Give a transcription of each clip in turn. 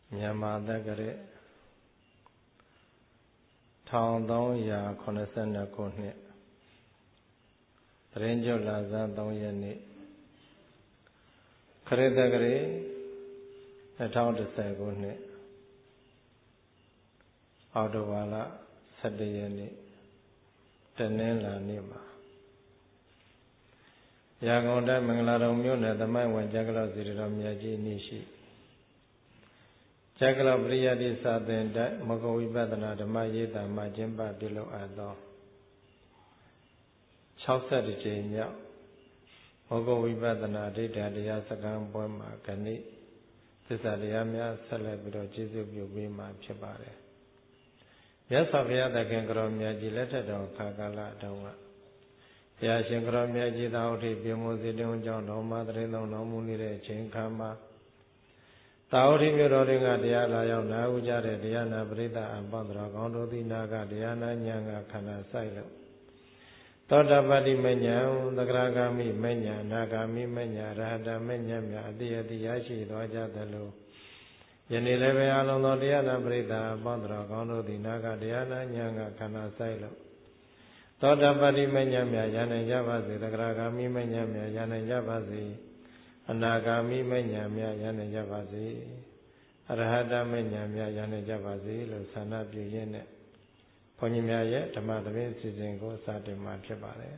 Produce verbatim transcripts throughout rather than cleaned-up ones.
မြန်မာတက္ကရာထောင်သုံးရာခုနှစ်ဆယ်နှစ်ခုနှစ်တရင်ကျွတ်လာဇန်သုံးရက်နေ့ခရစ်တက္ကရာနှစ်ထောင်တစ်ဆယ်ခုနှစ်အောက်တိုဘာလဆယ့်တစ်ရက်နေ့တနင်္လာနေ့မှာရာဂုံတိုင်းမင်္ဂလာတော်မြို့နယ်သမိုင်းဝင်ကျက်ကလောက်စီတော်မြတ်ကြီးအနည်းရှိကျက်ကလောက်ပရိယတိစာသင်တိုက်မဂ္ဂဝိပဿနာဓမ္မရေးတာမှာကျင်းပပြုလုပ်အပ်သော၆၁ကြိမ်မြောက်မဂ္ဂဝိပဿနာအဋ္ဌတရားစခန်းပွဲမှာခဏိသစ္စာတရားများဆက်လက်ပြီးတော့ကျေးဇူးပြုပေးမှာဖြစ်ပါတယ်မြတ်စွာဘုရားသခင်ကတော်မြတ်ကြီးလက်ထက်တော်ခါကာလတုန်းကဘုရားရှင်ကတော်မြတ်ကြီးသာဝတိပြမိုးစီတုံးကြောင့်တော်မှာတရင်သုံးတော်မူနေတဲ့အချိန်ခါမှာသာဝတိမြို့တော်တွင်ကတရားလာရောက်နာဥကြတဲ့တရားနာပရိသတ်အပေါင်းတော်ကောင်းတို့သည်နာကတရားနာဉာဏ်ကခန္ဓာဆိုင်လို့သောတာပတိမဉ္ဇဉ်သဂရဂามိမဉ္ဇဉ်အနာဂามိမဉ္ဇဉ်အရဟတမဉ္ဇဉ်များအတိအတိရရှိသွားကြသလိုယနေ့လည်းပဲအလုံးသောတရားနာပရိသတ်အပေါင်းတော်ကောင်းတို့သည်နာကတရားနာဉာဏ်ကခန္ဓာဆိုင်လို့သောတာပတိမဉ္ဇဉ်များရနိုင်ကြပါစေသဂရဂามိမဉ္ဇဉ်များရနိုင်ကြပါစေအနာဂามိမဉ္ဇဉ်များရနိုင်ကြပါစေအရဟတမဉ္ဇဉ်များရနိုင်ကြပါစေလို့ဆန္ဒပြုရင်းနဲ့ဘုန်းကြီးများရဲ့ဓမ္မသဘင်စီစဉ်ကိုစတင်မှာဖြစ်ပါတယ်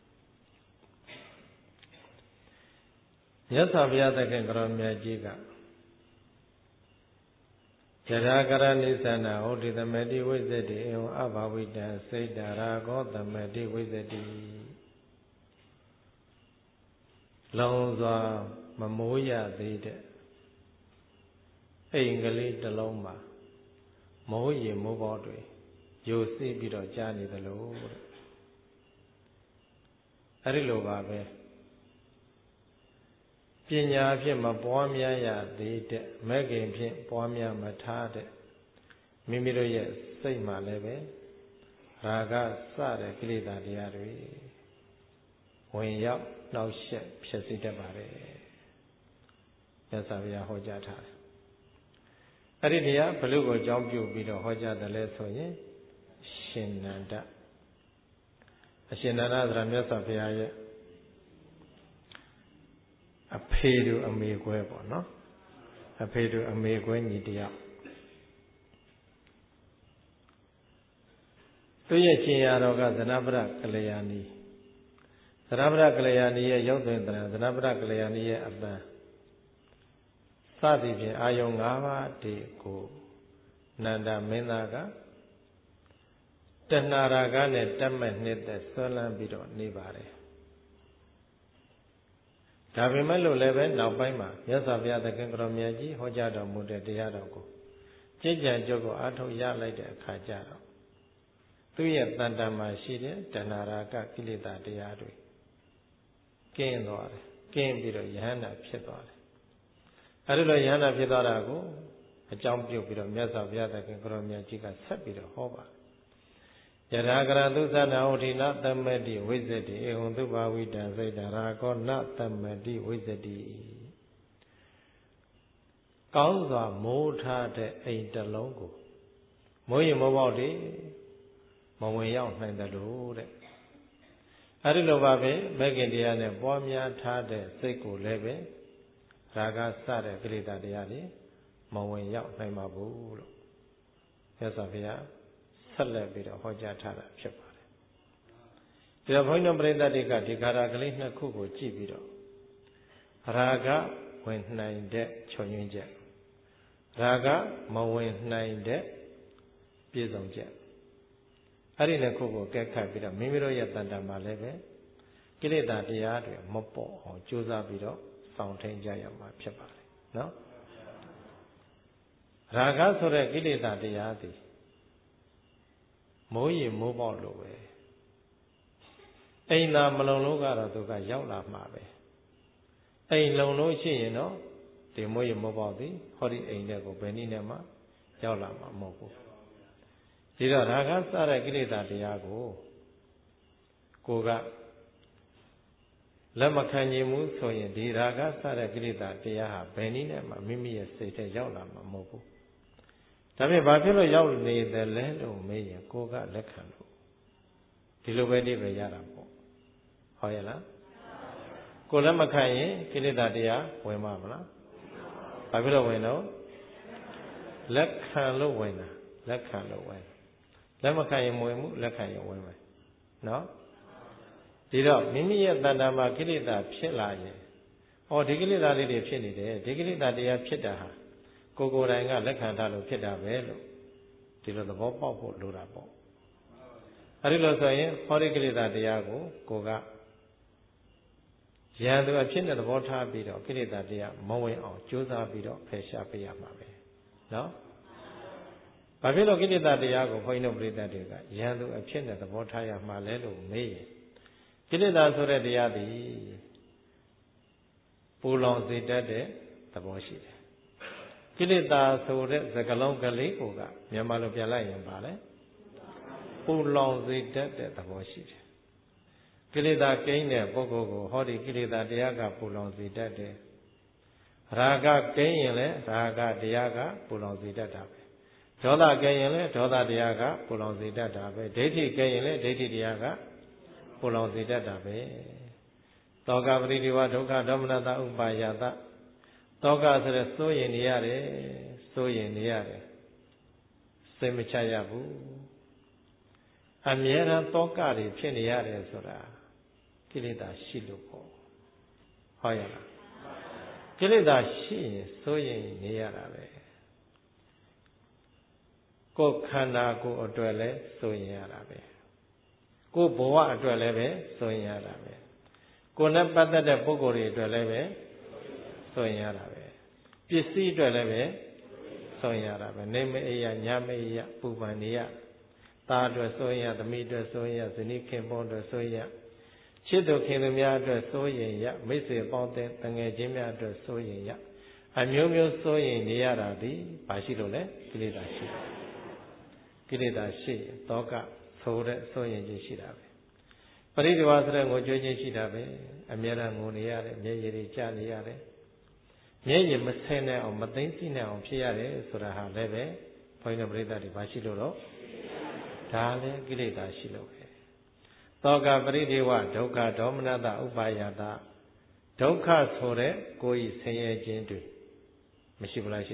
မြတ်စွာဘုရားသခင်ကတော်မြတ်ကြီးကယထာကရဏိသနာဟောတိသမတိဝိဇ္ဇတိဧဝံအဘဝိတံစိတ်တရာဂောသမတိဝိဇ္ဇတိလောင်စွာမမိုးရသေးတဲ့အိမ်ကလေးတစ်လုံးမှာမိုးရေမိုးပေါတွေယိုစီးပြီးတော့ကြားနေသလိုတဲ့အဲ့ဒီလိုပါပဲပညာဖြင့်မပွားများရသေးတဲ့မဲ့ခင်ဖြင့်ပွားများမထားတဲ့မိမိတို့ရဲ့စိတ်မှာလည်းပဲရာဂစတဲ့ကိလေသာတရားတွေဝင်ရောက်နှောက်ယှက်ဖြစ်စေတတ်ပါတယ်မြတ်စွာဘုရားဟောကြားထားတယ်အဲ့ဒီတရားဘလို့ကိုအကြောင်းပြုပြီးတော့ဟောကြားတယ်လဲဆိုရင်ရှင်နန္ဒအရှင်နန္ဒဆိုတာမြတ်စွာဘုရားရဲ့အဖေတို့အမေကွဲပေါ့နော်အဖေတို့အမေကွဲညီတယောက်သူရဲ့ရှင်ရတော်ကသနပရကလျာဏီသနပရကလျာဏီရဲ့ရုပ်သွင်းတရားသနပရကလျာဏီရဲ့အပန်းစသည်ဖြင့်အာယုံ၅ပါးတည်းကိုနန္ဒမင်းသားကတဏှာရာဂနဲ့တက်မဲ့နှစ်သက်ဆွဲလန်းပြီးတော့နေပါတယ်ဒါပေမဲ့လို့လည်းပဲနောက်ပိုင်းမှာမြတ်စွာဘုရားသခင်ကတော်မြတ်ကြီးဟောကြားတော်မူတဲ့တရားတော်ကိုကြည်ကြံကြုတ်ကိုအားထုတ်ရလိုက်တဲ့အခါကျတော့သူ့ရဲ့တန်တန်မှာရှိတဲ့တဏှာရာဂကိလေသာတရားတွေကင်းသွားတယ်ကင်းပြီးတော့ယဟန္တာဖြစ်သွားတယ်အဲဒီလိုယဟန္တာဖြစ်သွားတာကိုအကြောင်းပြုပြီးတော့မြတ်စွာဘုရားသခင်ကတော်မြတ်ကြီးကဆက်ပြီးတော့ဟောပါတယ်ယထာကရသုသနာဝတိနသမတိဝိဇ္ဇတိဧဝံသုဘာဝိတံစိတ်တရာကောနသမတိဝိဇ္ဇတိကောင်းစွာမိုးထားတဲ့အိမ်တစ်လုံးကိုမိုးရင်မိုးပေါက်တွေမဝင်ရောက်နိုင်တယ်လို့တဲ့အဲဒီလိုပါပဲမဂ္ဂင်တရားနဲ့ပွားများထားတဲ့စိတ်ကိုလည်းပဲရာဂစတဲ့ကိလေသာတရားတွေမဝင်ရောက်နိုင်ပါဘူးလို့မြတ်စွာဘုရားဆက်လက်ပြီးတော့ဟောကြားထားတာဖြစ်ပါတယ်။ဒီတော့ဘုန်းကြီးတို့ပရိသတ်တွေကဒီကာရကလေးနှစ်ခုကိုကြည့်ပြီးတော့ရာဂဝင်နိုင်တဲ့ခြုံငင်းချက်ရာဂမဝင်နိုင်တဲ့ပြည့်စုံချက်အဲ့ဒီနှစ်ခုကိုကဲခတ်ပြီးတော့မိမိတို့ရဲ့တန်တမှာလည်းပဲကိလေသာတရားတွေမပေါ်အောင်ကြိုးစားပြီးတော့ဆောင်ထိန်ကြရမှာဖြစ်ပါတယ်နော်ရာဂဆိုတဲ့ကိလေသာတရားသည်မိုးရေမိုးပေါက်လို့ပဲအိမ်သာမလုံလို့ကတော့သူကရောက်လာမှာပဲအိမ်လုံလို့ရှိရင်တော့ဒီမိုးရေမိုးပေါက်သည်ဟောဒီအိမ်ထဲကိုဘယ်နည်းနဲ့မှရောက်လာမှာမဟုတ်ဘူးဒီတော့ရာဂစတဲ့ကိလေသာတရားကိုကိုကလက်မခံခြင်းမှုဆိုရင်ဒီရာဂစတဲ့ကိလေသာတရားဟာဘယ်နည်းနဲ့မှမိမိရဲ့စိတ်ထဲရောက်လာမှာမဟုတ်ဘူးဒါဖြင့်ဘာဖြစ်လို့ရောက်နေတယ်လဲလို့မေးရင်ကိုယ်ကလက်ခံလို့ဒီလိုပဲဒီပဲရတာပေါ့ဟောရလားကိုယ်လက်မခံရင်ကိလေသာတရားဝင်မှာမလားဘာဖြစ်လို့ဝင်တော့လက်ခံလို့ဝင်တာလက်ခံလို့ဝင်လက်မခံရင်မဝင်ဘူးလက်ခံရင်ဝင်မယ်နော်ဒီတော့မိမိရဲ့တဏ္ဍာမှာကိလေသာဖြစ်လာရင်ဩဒီကိလေသာလေးတွေဖြစ်နေတယ်ဒီကိလေသာတရားဖြစ်တာဟာကိုယ်ကိုယ်တိုင်ကလက်ခံထားလို့ဖြစ်တာပဲလို့ဒီလိုသဘောပေါက်ဖို့လိုတာပေါ့အဲဒီလိုဆိုရင်ဟောဒီကိလေသာတရားကိုကိုကရန်သူအဖြစ်နဲ့သဘောထားပြီးတော့ကိလေသာတရားမဝင်အောင်ကြိုးစားပြီးတော့ဖယ်ရှားပေးရမှာပဲနော်ဘာဖြစ်လို့ကိလေသာတရားကိုဘုန်းကြီးတို့ပြိဿတွေကရန်သူအဖြစ်နဲ့သဘောထားရမှာလဲလို့မေးရင်ကိလေသာဆိုတဲ့တရားသည်ပူလောင်စေတတ်တဲ့သဘောရှိတယ်ကိလေသာဆိုတဲ့စကားလုံးကလေးကိုကမြန်မာလိုပြန်လိုက်ရင်ပါလေပူလောင်စေတတ်တဲ့သဘောရှိတယ်ကိလေသာကိန်းတဲ့ပုဂ္ဂိုလ်ကိုဟောဒီကိလေသာတရားကပူလောင်စေတတ်တယ်ရာဂကိန်းရင်လည်းရာဂတရားကပူလောင်စေတတ်တာပဲဒေါသကိန်းရင်လည်းဒေါသတရားကပူလောင်စေတတ်တာပဲဒိဋ္ဌိကိန်းရင်လည်းဒိဋ္ဌိတရားကပူလောင်စေတတ်တာပဲတောကပရိဒီဝဒုက္ခဒေါမနတဥပါယတတောကဆိုတဲ့စိုးရင်နေရတယ်စိုးရင်နေရတယ်စိတ်မချရဘူးအမြဲတမ်းတောကတွေဖြစ်နေရတယ်ဆိုတာကိလေသာရှိလို့ပေါ့ဟောရလားကိလေသာရှိရင်စိုးရင်နေရတာပဲကိုယ်ခန္ဓာကိုယ်အတွက်လည်းစိုးရင်ရတာပဲကိုယ်ဘဝအတွက်လည်းပဲစိုးရင်ရတာပဲကိုယ်နဲ့ပတ်သက်တဲ့ပုဂ္ဂိုလ်တွေအတွက်လည်းပဲစိုးရင်ရတာပဲပစ္စည်းအတွက်လည်းပဲစိုးရင်ရတာပဲနေမအေးရညမအေးရပူပန်နေရသားအတွက်စိုးရင်ရသမီးအတွက်စိုးရင်ရဇနီးခင်ပွန်းအတွက်စိုးရင်ရချစ်သူခင်သူများအတွက်စိုးရင်ရမိတ်ဆွေပေါင်းတဲ့တငယ်ချင်းများအတွက်စိုးရင်ရအမျိုးမျိုးစိုးရင်နေရတာဒီဘာရှိလို့လဲကိလေသာရှိကိလေသာရှိတောကဆိုတဲ့စိုးရင်ခြင်းရှိတာပဲပရိဒီဝါဆိုတဲ့ငိုကြွေးခြင်းရှိတာပဲအမြဲတမ်းငိုနေရတယ်မျက်ရည်တွေကျနေရတယ်မျက်ရည်မဆင်းနိုင်အောင်မသိသိနိုင်အောင်ဖြစ်ရတယ်ဆိုတာဟာလည်းပဲဘုန်းကြီးတို့ပရိသတ်တွေဘာရှိလို့တော့ဒါလည်းကိလေသာရှိလို့ပဲတောကပရိဒီဝဒုက္ခဒေါမနတဥပါယတဒုက္ခဆိုတဲ့ကိုယ်ဤဆင်းရဲခြင်းတွေမရှိဘူးလားရှိ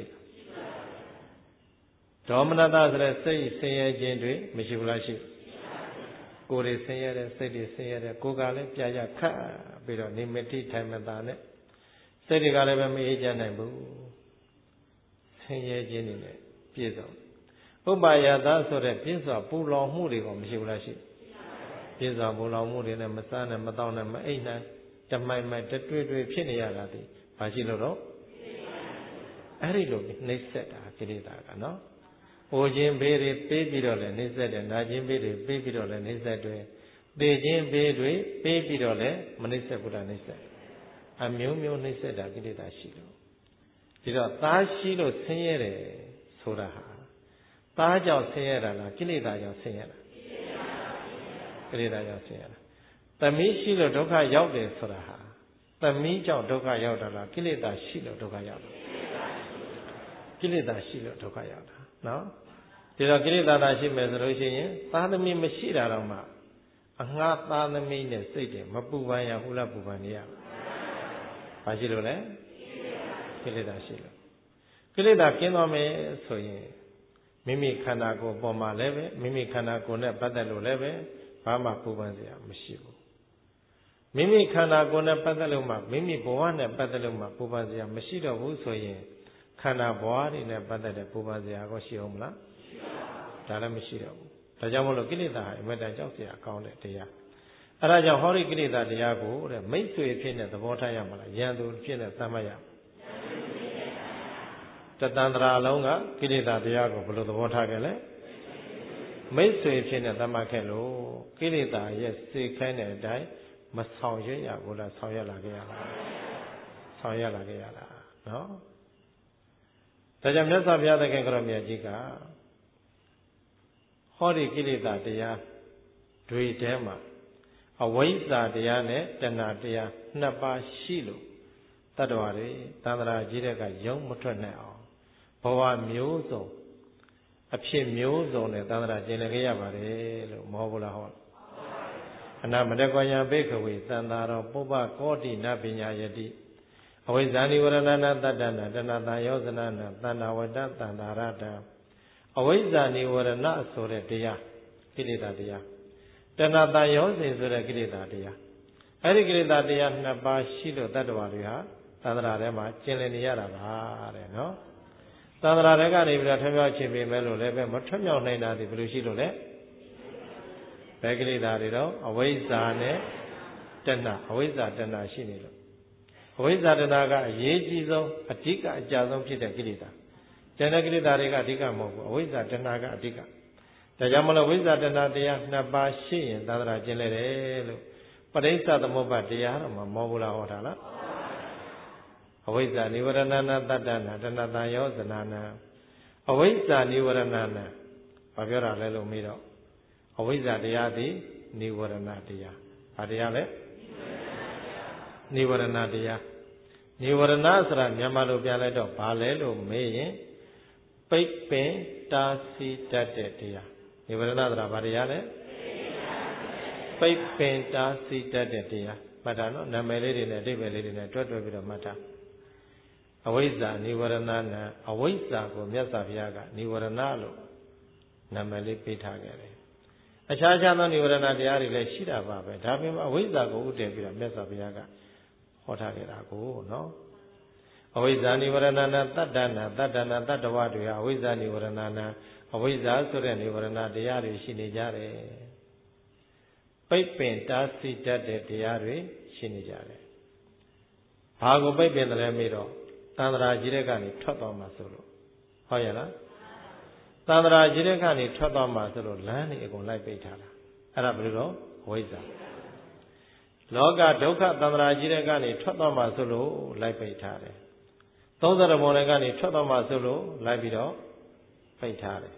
ဒေါမနတဆိုတဲ့စိတ်ဆင်းရဲခြင်းတွေမရှိဘူးလားရှိကိုယ်တွေဆင်းရဲတဲ့စိတ်တွေဆင်းရဲတဲ့ကိုယ်ကလည်းပြရခတ်ပြီးတော့နေမတိထိုင်မသာနဲ့စိတ်တွေကလည်းပဲမအေးချမ်းနိုင်ဘူးဆင်းရဲခြင်းတွေနဲ့ပြည့်စုံဥပါယတဆိုတဲ့ပြည့်စုံပူလောင်မှုတွေကမရှိဘူးလားရှိပြည့်စုံပူလောင်မှုတွေနဲ့မစားနဲ့မတောင်းနဲ့မအိပ်နဲ့တမိုင်မိုင်တတွေ့တွေ့ဖြစ်နေရတာဒီဘာရှိလို့တော့အဲ့ဒီလိုနှိမ့်ဆက်တာကိလေသာကနော်။အိုခြင်းဘေးတွေပေးပြီးတော့လည်းနှိမ့်ဆက်တယ်။နာခြင်းဘေးတွေပေးပြီးတော့လည်းနှိမ့်ဆက်တယ်။သေခြင်းဘေးတွေပေးပြီးတော့လည်းမနှိမ့်ဆက်ဘူးလားနှိမ့်ဆက်။အမျိုးမျိုးနှိမ့်ဆက်တာကိလေသာရှိလို့ဒီတော့သားရှိလို့ဆင်းရဲတယ်ဆိုတာဟာသားကြောင့်ဆင်းရဲတာလားကိလေသာကြောင့်ဆင်းရဲတာကိလေသာကြောင့်ဆင်းရဲတာသမီးရှိလို့ဒုက္ခရောက်တယ်ဆိုတာဟာသမီးကြောင့်ဒုက္ခရောက်တာလားကိလေသာရှိလို့ဒုက္ခရောက်တာကိလေသာရှိလို့ဒုက္ခရောက်တာနော်ဒီတော့ကိလေသာသာရှိမယ်ဆိုလို့ရှိရင်သားသမီးမရှိတာတော့မှအငှားသားသမီးနဲ့စိတ်တွေမပူပန်ရဘူးလားပူပန်နေရဘာရှိလို့လဲကိလေသာရှိလို့ကိလေသာကင်းသွားမယ်ဆိုရင်မိမိခန္ဓာကိုယ်ပေါ်မှာလည်းပဲမိမိခန္ဓာကိုယ်နဲ့ပတ်သက်လို့လည်းပဲဘာမှပူပန်စရာမရှိဘူးမိမိခန္ဓာကိုယ်နဲ့ပတ်သက်လို့မှမိမိဘဝနဲ့ပတ်သက်လို့မှပူပန်စရာမရှိတော့ဘူးဆိုရင်ခန္ဓာဘဝတွေနဲ့ပတ်သက်တဲ့ပူပန်စရာကိုရှိအောင်မလားဒါလည်းမရှိတော့ဘူးဒါကြောင့်မလို့ကိလေသာဟာအမတန်ကြောက်စရာကောင်းတဲ့တရားအဲဒါကြောင့်ဟောဒီကိလေသာတရားကိုတဲ့မိတ်ဆွေဖြစ်နေသဘောထားရမှာလားယံသူဖြစ်နေသတ်မှတ်ရတတန္တရာလုံးကကိလေသာတရားကိုဘယ်လိုသဘောထားကြလဲမိတ်ဆွေဖြစ်နေသတ်မှတ်ခဲ့လို့ကိလေသာရဲ့စေခိုင်းတဲ့အတိုင်းမဆောင်ရွက်ရဘူးလားဆောင်ရွက်လာခဲ့ရလားဆောင်ရွက်လာခဲ့ရလားနော်ဒါကြောင့်မြတ်စွာဘုရားသခင်ကတော်မြတ်ကြီးကဟောဒီကိလေသာတရားတွေထဲမှာအဝိဇ္ဇာတရားနဲ့တဏှာတရားနှစ်ပါးရှိလို့တတ္တဝါတွေသန္တရာကြီးတဲ့ကယုံမထွက်နိုင်အောင်ဘဝမျိုးစုံအဖြစ်မျိုးစုံနဲ့သန္တရာကျင်လည်ခဲ့ရပါတယ်လို့မဟုတ်ဘူးလားဟောအနာမတကွာယံဘေခဝေသန္တာရောပုပ္ပကောတိနပညာယတိအဝိဇ္ဇာနိဝရဏနာတတ္တနာတဏ္ဍာယောဇနာနာတဏ္ဍဝတ္တတန္တာရတံအဝိဇ္ဇာနိဝရဏဆိုတဲ့တရားကိလေသာတရားတဏ္ဍာယောဇဉ်ဆိုတဲ့ကိလေသာတရားအဲ့ဒီကိလေသာတရားနှစ်ပါးရှိလို့တတ္တဝါတွေဟာသန္တရာထဲမှာကျင်လည်နေရတာပါတဲ့နော်သန္တရာထဲကနေပြီးတော့ထွံ့မြောက်ခြင်းပေမဲ့လို့လည်းပဲမထွံ့မြောက်နိုင်တာဒီဘယ်လိုရှိလို့လဲဘယ်ကိလေသာတွေတော့အဝိဇ္ဇာနဲ့တဏှာအဝိဇ္ဇာတဏှာရှိနေလို့အဝိဇ္ဇာတဏှာကအရေးကြီးဆုံးအဓိကအကြဆုံးဖြစ်တဲ့ကိလေသာကျန်တဲ့ကိလေသာတွေကအဓိကမဟုတ်ဘူးအဝိဇ္ဇာတဏှာကအဓိကဒါကြောင့်မလို့ဝိဇ္ဇာတဏှာတရားနှစ်ပါးရှိရင်သန္တရာကျင်လဲတယ်လို့ပရိစ္ဆသမုပ္ပါတရားတော့မမောဘူးလားဟောတာလားအဝိဇ္ဇာနိဝရဏနာတတ္တနာတဏ္ဍာယောဇနာနာအဝိဇ္ဇာနိဝရဏနာဘာပြောတာလဲလို့မေးတော့အဝိဇ္ဇာတရားသည်နိဝရဏတရားဘာတရားလဲနိဝရဏတရားနိဝရဏဆိုတာမြန်မာလိုပြန်လိုက်တော့ဘာလဲလို့မေးရင်ပိတ်ပင်တားဆီးတတ်တဲ့တရားနိဝရဏဆိုတာဘာတရားလဲပိတ်ပင်တားဆီးတတ်တဲ့တရားမှတ်တာနော်နာမည်လေးတွေနဲ့အဓိပ္ပာယ်လေးတွေနဲ့တွဲတွဲပြီးတော့မှတ်တာအဝိဇ္ဇာနိဝရဏနာအဝိဇ္ဇာကိုမြတ်စွာဘုရားကနိဝရဏလို့နာမည်လေးပေးထားခဲ့တယ်အခြားခြားသောနိဝရဏတရားတွေလည်းရှိတာပါပဲဒါပေမဲ့အဝိဇ္ဇာကိုဥတည်ပြီးတော့မြတ်စွာဘုရားကဟောထားခဲ့တာကိုနော်အဝိဇ္ဇာနိဝရဏနာတတ္တနာတတ္တနာတတ္တဝတွေဟာအဝိဇ္ဇာနိဝရဏနာအဝိဇ္ဇာဆိုတဲ့နိဝရဏတရားတွေရှိနေကြတယ်ပိတ်ပင်တားဆီးတတ်တဲ့တရားတွေရှိနေကြတယ်ဘာကိုပိတ်ပင်တယ်လဲမေးတော့သန္တရာကြီးတဲ့ကနေထွက်သွားမှာဆိုလို့ဟုတ်ရဲ့လားသန္တရာကြီးတဲ့ကနေထွက်သွားမှာဆိုလို့လမ်းနေအကုန်လိုက်ပိတ်ထားတာအဲ့ဒါဘယ်လိုတော့အဝိဇ္ဇာလောကဒုက္ခသန္တရာကြီးတဲ့ကနေထွက်သွားမှာဆိုလို့လိုက်ပိတ်ထားတယ်သုံးဆရမောတွေကနေထွက်သွားမှာဆိုလို့လိုက်ပြီးတော့ပိတ်ထားတယ်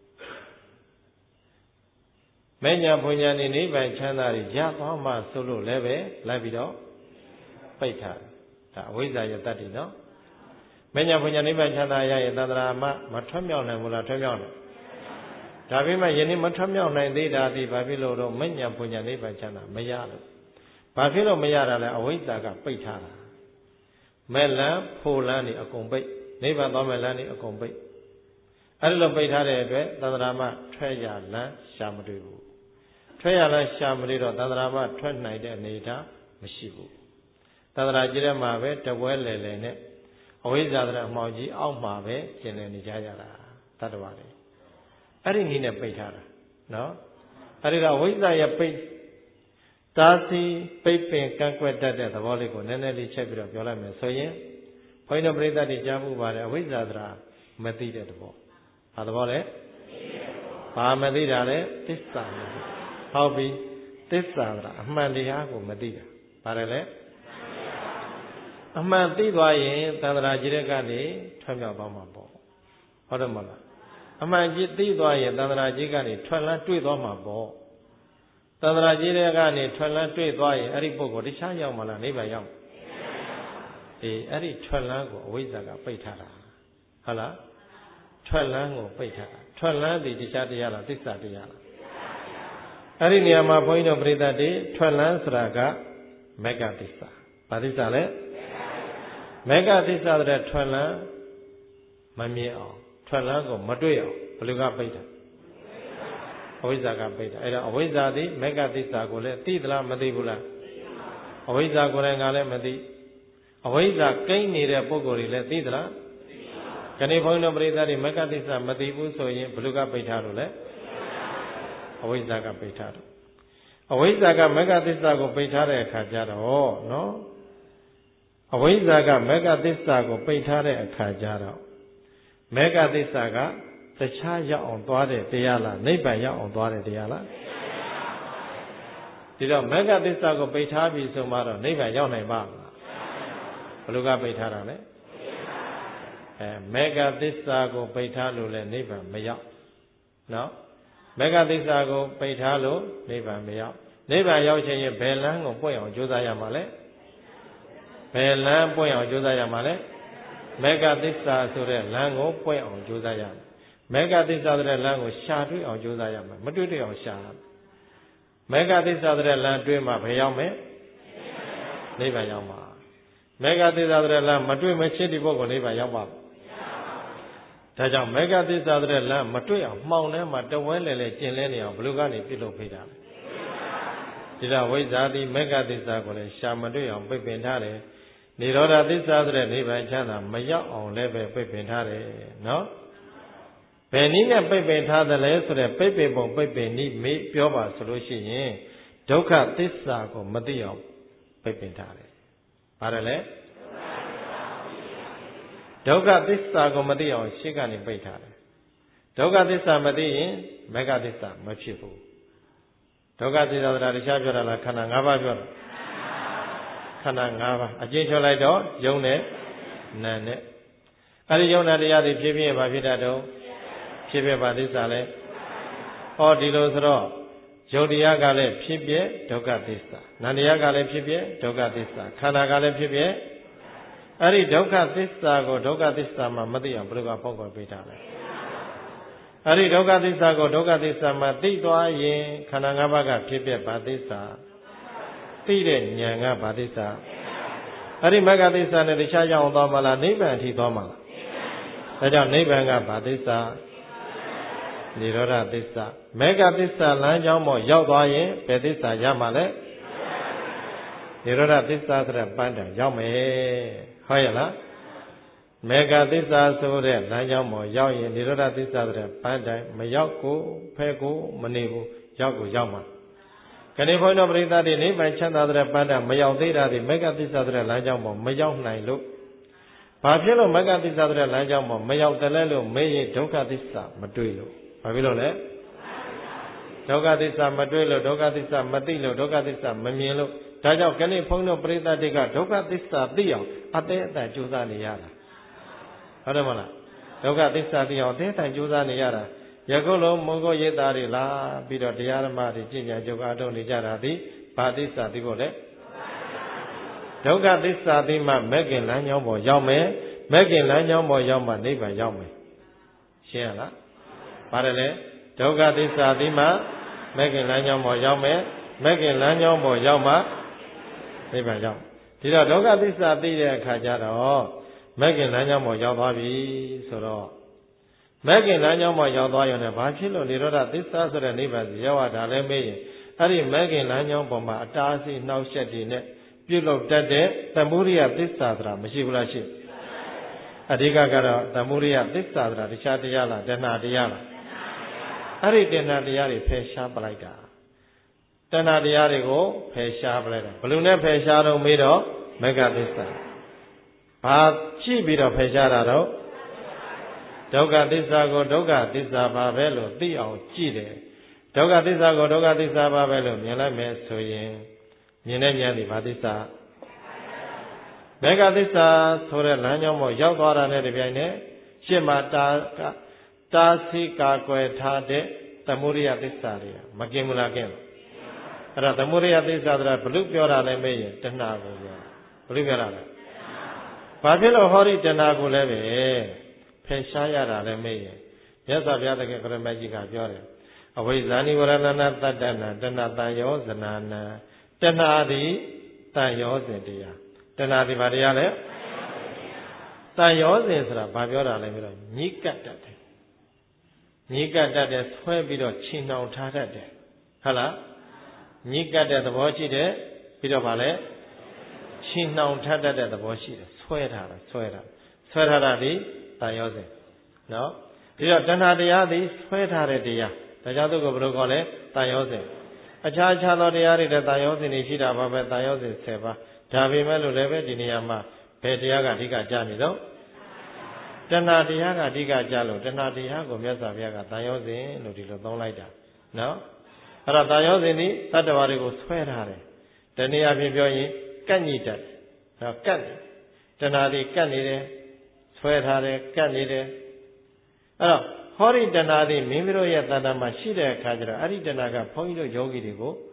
မဉ္ဇဉ်ဘုံညာနေနိဗ္ဗာန်ချမ်းသာတွေရသွားမှာဆိုလို့လည်းပဲလိုက်ပြီးတော့ပိတ်ထားတယ်ဒါအဝိဇ္ဇာရဲ့တတ္တိနော်မဉ္ဇဉ်ဘုံညာနိဗ္ဗာန်ချမ်းသာရရင်သန္တရာမမထွတ်မြောက်နိုင်ဘူးလားထွတ်မြောက်တယ်ဒါပေမဲ့ယနေ့မထွတ်မြောက်နိုင်သေးတာဒီဘာဖြစ်လို့တော့မဉ္ဇဉ်ဘုံညာနိဗ္ဗာန်ချမ်းသာမရလို့ဘာဖြစ်လို့မရတာလဲအဝိဇ္ဇာကပိတ်ထားတာမဲ့လန်းဖိုလန်းနေအကုန်ပိတ်နိဗ္ဗာန်သွားမဲ့လန်းနေအကုန်ပိတ်အဲ့ဒီလိုပိတ်ထားတဲ့အတွက်သန္တရာမထွက်ရလန်းရှာမတွေ့ဘူးထွက်ရလန်းရှာမတွေ့တော့သန္တရာမထွက်နိုင်တဲ့အနေအထားမရှိဘူးသန္တရာကြီးထဲမှာပဲတပွဲလေလေနဲ့အဝိဇ္ဇာတဲ့အမှောင်ကြီးအောက်မှာပဲကျင်လည်နေကြရတာတတ္တဝါတွေအဲ့ဒီနည်းနဲ့ပိတ်ထားတာနော်အဲ့ဒီတော့အဝိဇ္ဇာရဲ့ပိတ်တားဆီးပိတ်ပင်ကန့်ကွက်တတ်တဲ့သဘောလေးကိုနည်းနည်းလေးချက်ပြီးတော့ပြောလိုက်မယ်ဆိုရင်ဘုန်းကြီးတို့ပြိဿတွေကြားမှုပါတယ်အဝိဇ္ဇာဆိုတာမသိတဲ့သဘောဘာသဘောလဲဘာမသိတာလဲသစ္စာဟုတ်ပြီသစ္စာဆိုတာအမှန်တရားကိုမသိတာဘာလဲအမှန်သိသွားရင်သန္တရာကြီးတဲ့ကနေထွက်မြောက်သွားမှာပေါ့ဟုတ်တယ်မဟုတ်လားအမှန်ကြီးသိသွားရင်သန္တရာကြီးကနေထွက်လန်းတွေ့သွားမှာပေါ့သန္တရာကြီးတဲ့ကနေထွက်လန်းတွေ့သွားရင်အဲ့ဒီပုဂ္ဂိုလ်တခြားရောက်မလားနိဗ္ဗာန်ရောက်အေးအဲ့ဒီထွက်လန်းကိုအဝိဇ္ဇာကပိတ်ထားတာဟုတ်လားထွက်လန်းကိုပိတ်ထားတာထွက်လန်းသည်တခြားတရားလားသစ္စာတရားလားအဲ့ဒီနေရာမှာဘုန်းကြီးတို့ပရိသတ်တွေထွက်လန်းဆိုတာကမဂ္ဂသစ္စာဘာသစ္စာလဲမဂ္ဂသစ္စာတဲ့ထွက်လန်းမမြင်အောင်ထွက်လန်းကိုမတွေ့အောင်ဘယ်လိုကပိတ်တာအဝိဇ္ဇာကပိတ်တာအဲ့တော့အဝိဇ္ဇာသည်မဂ္ဂသစ္စာကိုလည်းသိသလားမသိဘူးလားအဝိဇ္ဇာကိုလည်းငါလည်းမသိအဝိဇ္ဇာကိန်းနေတဲ့ပုဂ္ဂိုလ်တွေလည်းသိသလားခဏဘုန်းကြီးတို့ပရိသတ်တွေမဂ္ဂသစ္စာမသိဘူးဆိုရင်ဘယ်လိုကပိတ်ထားလို့လဲအဝိဇ္ဇာကပိတ်ထားတော့အဝိဇ္ဇာကမဂ္ဂသစ္စာကိုပိတ်ထားတဲ့အခါကျတော့နော်အဝိဇ္ဇာကမဂ္ဂသစ္စာကိုပိတ်ထားတဲ့အခါကျတော့မဂ္ဂသစ္စာကတခြားရောက်အောင်သွားတဲ့တရားလားနိဗ္ဗာန်ရောက်အောင်သွားတဲ့တရားလားဒီတော့မဂ္ဂသစ္စာကိုပိတ်ထားပြီဆိုမှတော့နိဗ္ဗာန်ရောက်နိုင်ပါ့မလားဘယ်လိုကပိတ်ထားတာလဲအဲမဂ္ဂသစ္စာကိုပိတ်ထားလို့လည်းနိဗ္ဗာန်မရောက်နော်မဂ္ဂသစ္စာကိုပိတ်ထားလို့နိဗ္ဗာန်မရောက်နိဗ္ဗာန်ရောက်ခြင်းရဲ့ဘယ်လမ်းကိုပွင့်အောင်ကြိုးစားရမှာလဲဘယ်လမ်းပွင့်အောင်ကြိုးစားရမှာလဲမေဃသစ္စာဆိုတဲ့လမ်းကိုပွင့်အောင်ကြိုးစားရမယ်မေဃသစ္စာဆိုတဲ့လမ်းကိုရှာတွေ့အောင်ကြိုးစားရမယ်မတွေ့တွေ့အောင်ရှာရမယ်မေဃသစ္စာဆိုတဲ့လမ်းတွေ့မှဘယ်ရောက်မယ်နိဗ္ဗာန်ရောက်မှာမေဃသစ္စာဆိုတဲ့လမ်းမတွေ့မချင်းဒီပုဂ္ဂိုလ်နိဗ္ဗာန်ရောက်ပါဒါကြောင့်မေဃသစ္စာဆိုတဲ့လမ်းမတွေ့အောင်မှောင်ထဲမှာတဝဲလဲလဲကျင်လဲနေအောင်ဘယ်လိုကနေပြုလုပ်ဖိတာလဲဒီတော့ဝိဇ္ဇာတိမေဃသစ္စာကိုလည်းရှာမတွေ့အောင်ပိတ်ပင်ထားတယ်နိရောဓသစ္စာဆိုတဲ့နိဗ္ဗာန်ချမ်းသာမရောက်အောင်လည်းပဲပိတ်ပင်ထားတယ်နော်ဘယ်နည်းနဲ့ပိတ်ပင်ထားသလဲဆိုတဲ့ပိတ်ပင်ပုံပိတ်ပင်နည်းမေးပြောပါဆိုလို့ရှိရင်ဒုက္ခသစ္စာကိုမသိအောင်ပိတ်ပင်ထားတယ်ပါတယ်လေဒုက္ခသစ္စာကိုမသိအောင်ရှေ့ကနေပိတ်ထားတယ်ဒုက္ခသစ္စာမသိရင်မေဃသစ္စာမဖြစ်ဘူးဒုက္ခသစ္စာဆိုတာတခြားပြောတာလားခန္ဓာ၅ပါးပြောတာခန္ဓာ၅ပါးအကျဉ်းချုပ်လိုက်တော့ယုံနဲ့နာနဲ့အဲဒီယုံနာတရားတွေဖြစ်ဖြစ်ဘာဖြစ်တတ်တော့ဖြစ်ဖြစ်ပါသစ္စာလဲဟောဒီလိုဆိုတော့ယုံတရားကလည်းဖြစ်ပြဒုက္ခသစ္စာနာတရားကလည်းဖြစ်ပြဒုက္ခသစ္စာခန္ဓာကလည်းဖြစ်ပြအဲ့ဒီဒုက္ခသစ္စာကိုဒုက္ခသစ္စာမှာမသိအောင်ဘယ်လိုကဖောက်ကွယ်ပေးထားလဲအဲ့ဒီဒုက္ခသစ္စာကိုဒုက္ခသစ္စာမှာသိသွားရင်ခန္ဓာ၅ပါးကဖြစ်ပြဘာသစ္စာသိတဲ့ဉာဏ်ကဘာသစ္စာအဲ့ဒီမဂ္ဂသစ္စာနဲ့တခြားကြောင်းသွားမလားနိဗ္ဗာန်အထိသွားမလားဒါကြောင့်နိဗ္ဗာန်ကဘာသစ္စာနိရောဓသစ္စာမေဃသစ္စာလမ်းကြောင်းပေါ်ရောက်သွားရင်ဘယ်သစ္စာရမှာလဲနိရောဓသစ္စာဆိုတဲ့ပန်းတိုင်ရောက်မယ်ဟုတ်ရဲ့လားမေဃသစ္စာဆိုတဲ့လမ်းကြောင်းပေါ်ရောက်ရင်နိရောဓသစ္စာဆိုတဲ့ပန်းတိုင်မရောက်ကိုဖဲကိုမနေဘူးရောက်ကိုရောက်မှာခဏဘုန်းတော်ပရိသတ်တွေနိဗ္ဗာန်ချမ်းသာတဲ့ပန်းတိုင်မရောက်သေးတာဒီမေဃသစ္စာဆိုတဲ့လမ်းကြောင်းပေါ်မရောက်နိုင်လို့ဘာဖြစ်လို့မေဃသစ္စာဆိုတဲ့လမ်းကြောင်းပေါ်မရောက်တယ်လဲလို့မေးရင်ဒုက္ခသစ္စာမတွေ့လို့ဘာဖြစ်လို့လဲဒုက္ခသစ္စာမတွေ့လို့ဒုက္ခသစ္စာမသိလို့ဒုက္ခသစ္စာမမြင်လို့ဒါကြောင့်ခဏဘုန်းတော်ပရိသတ်တွေကဒုက္ခသစ္စာသိအောင်အသေးအတန်ကြိုးစားနေရတာဟုတ်တယ်မလားဒုက္ခသစ္စာသိအောင်အသေးအတန်ကြိုးစားနေရတာယခုလုံးမုံကိုရိပ်သားတွေလာပြီးတော့တရားဓမ္မတွေကျင့်ကြံကြုတ်အားထုတ်နေကြတာဒီဘာသစ္စာသိဖို့လဲဒုက္ခသစ္စာသိမှမဲ့ခင်လမ်းကြောင်းပေါ်ရောက်မယ်မဲ့ခင်လမ်းကြောင်းပေါ်ရောက်မှနိဗ္ဗာန်ရောက်မယ်ရှင်းရလားပါတယ်လေဒုက္ခသစ္စာသိမှမဲ့ခင်လမ်းကြောင်းပေါ်ရောက်မယ်မဲ့ခင်လမ်းကြောင်းပေါ်ရောက်မှနိဗ္ဗာန်ရောက်ဒီတော့ဒုက္ခသစ္စာသိတဲ့အခါကျတော့မဲ့ခင်လမ်းကြောင်းပေါ်ရောက်သွားပြီဆိုတော့မဲ့ခင်လမ်းကြောင်းပေါ်ရောက်သွားရင်လည်းဘာဖြစ်လို့နိရောဓသစ္စာဆိုတဲ့နိဗ္ဗာန်ရောက်ရတာလဲမေးရင်အဲ့ဒီမဲ့ခင်လမ်းကြောင်းပေါ်မှာအတားအဆီးနှောက်ယှက်တွေနဲ့ပြုလုပ်တတ်တဲ့သမုဒိယသစ္စာဆိုတာမရှိဘူးလားရှိအဓိကကတော့သမုဒိယသစ္စာဆိုတာတခြားတရားလားတဏှာတရားလားအဲ့ဒီတဏှာတရားတွေဖယ်ရှားပလိုက်တာတဏှာတရားတွေကိုဖယ်ရှားပလိုက်တာဘယ်လိုနဲ့ဖယ်ရှားတော့မေးတော့မေဃသစ္စာဘာကြည့်ပြီးတော့ဖယ်ရှားတာတော့ဒုက္ခသစ္စာကိုဒုက္ခသစ္စာပါပဲလို့သိအောင်ကြည့်တယ်ဒုက္ခသစ္စာကိုဒုက္ခသစ္စာပါပဲလို့မြင်လိုက်မယ်ဆိုရင်မြင်တဲ့ဉာဏ်ဒီဘာသစ္စာမေဃသစ္စာဆိုတဲ့လမ်းကြောင်းပေါ်ရောက်သွားတာနဲ့တပြိုင်နက်ရှင်းမှာတာတာစီကာကွယ်ထားတဲ့သမုဒိယသစ္စာတွေမကင်ဘူးလားကင်အဲ့တော့သမုဒိယသစ္စာဆိုတာဘလို့ပြောတာလဲမေးရင်တဏှာကိုပြောဘလို့ပြောတာလဲဘာဖြစ်လို့ဟောဒီတဏှာကိုလည်းပဲဖယ်ရှားရတာလည်းမေးရင်မြတ်စွာဘုရားတကယ်ကရမကြီးကပြောတယ်အဝိဇ္ဇာနိဝရဏနာတတ္တနာတဏတံယောဇနာနာတဏှာသည်တန်ရောစဉ်တရားတဏှာသည်ဘာတရားလဲတန်ရောစဉ်ဆိုတာဘာပြောတာလဲပြီးတော့ညှိကပ်တတ်တယ်ညှိကပ်တတ်တယ်ဆွဲပြီးတော့ချီနှောင်ထားတတ်တယ်ဟုတ်လားညှိကပ်တဲ့သဘောရှိတယ်ပြီးတော့ဗာလဲချီနှောင်ထားတတ်တဲ့သဘောရှိတယ်ဆွဲထားတာဆွဲထားဆွဲထားတာဒီတန်ရောစဉ်နော်ပြီးတော့တဏှာတရားသည်ဆွဲထားတဲ့တရားဒါကြောင့်သူကဘယ်လိုခေါ်လဲတန်ရောစဉ်အခြားအခြားသောတရားတွေတဲ့တန်ရောစဉ်တွေရှိတာပါပဲတန်ရောစဉ်ဆယ်ပါးဒါပေမဲ့လို့လည်းပဲဒီနေရာမှာဘယ်တရားကအဓိကကြားနေတော့တဏှာတရားကအဓိကကြားလို့တဏှာတရားကိုမြတ်စွာဘုရားကတန်ရောစဉ်လို့ဒီလိုသုံးလိုက်တာနော်အဲ့တော့တန်ရောစဉ်ဒီတတ္တဝါတွေကိုဆွဲထားတယ်တနည်းအားဖြင့်ပြောရင်ကန့်ညိတတ်နော်ကန့်နေတဏှာတွေကန့်နေတယ်ဆွဲထားတယ်ကန့်နေတယ်အဲ့တော့ဟောဒီတဏှာသည်မိမိတို့ရဲ့တဏ္ဍာမှာရှိတဲ့အခါကျတော့အဲ့ဒီတဏှာကဘုန်းကြီးတို့ယောဂီတွေကို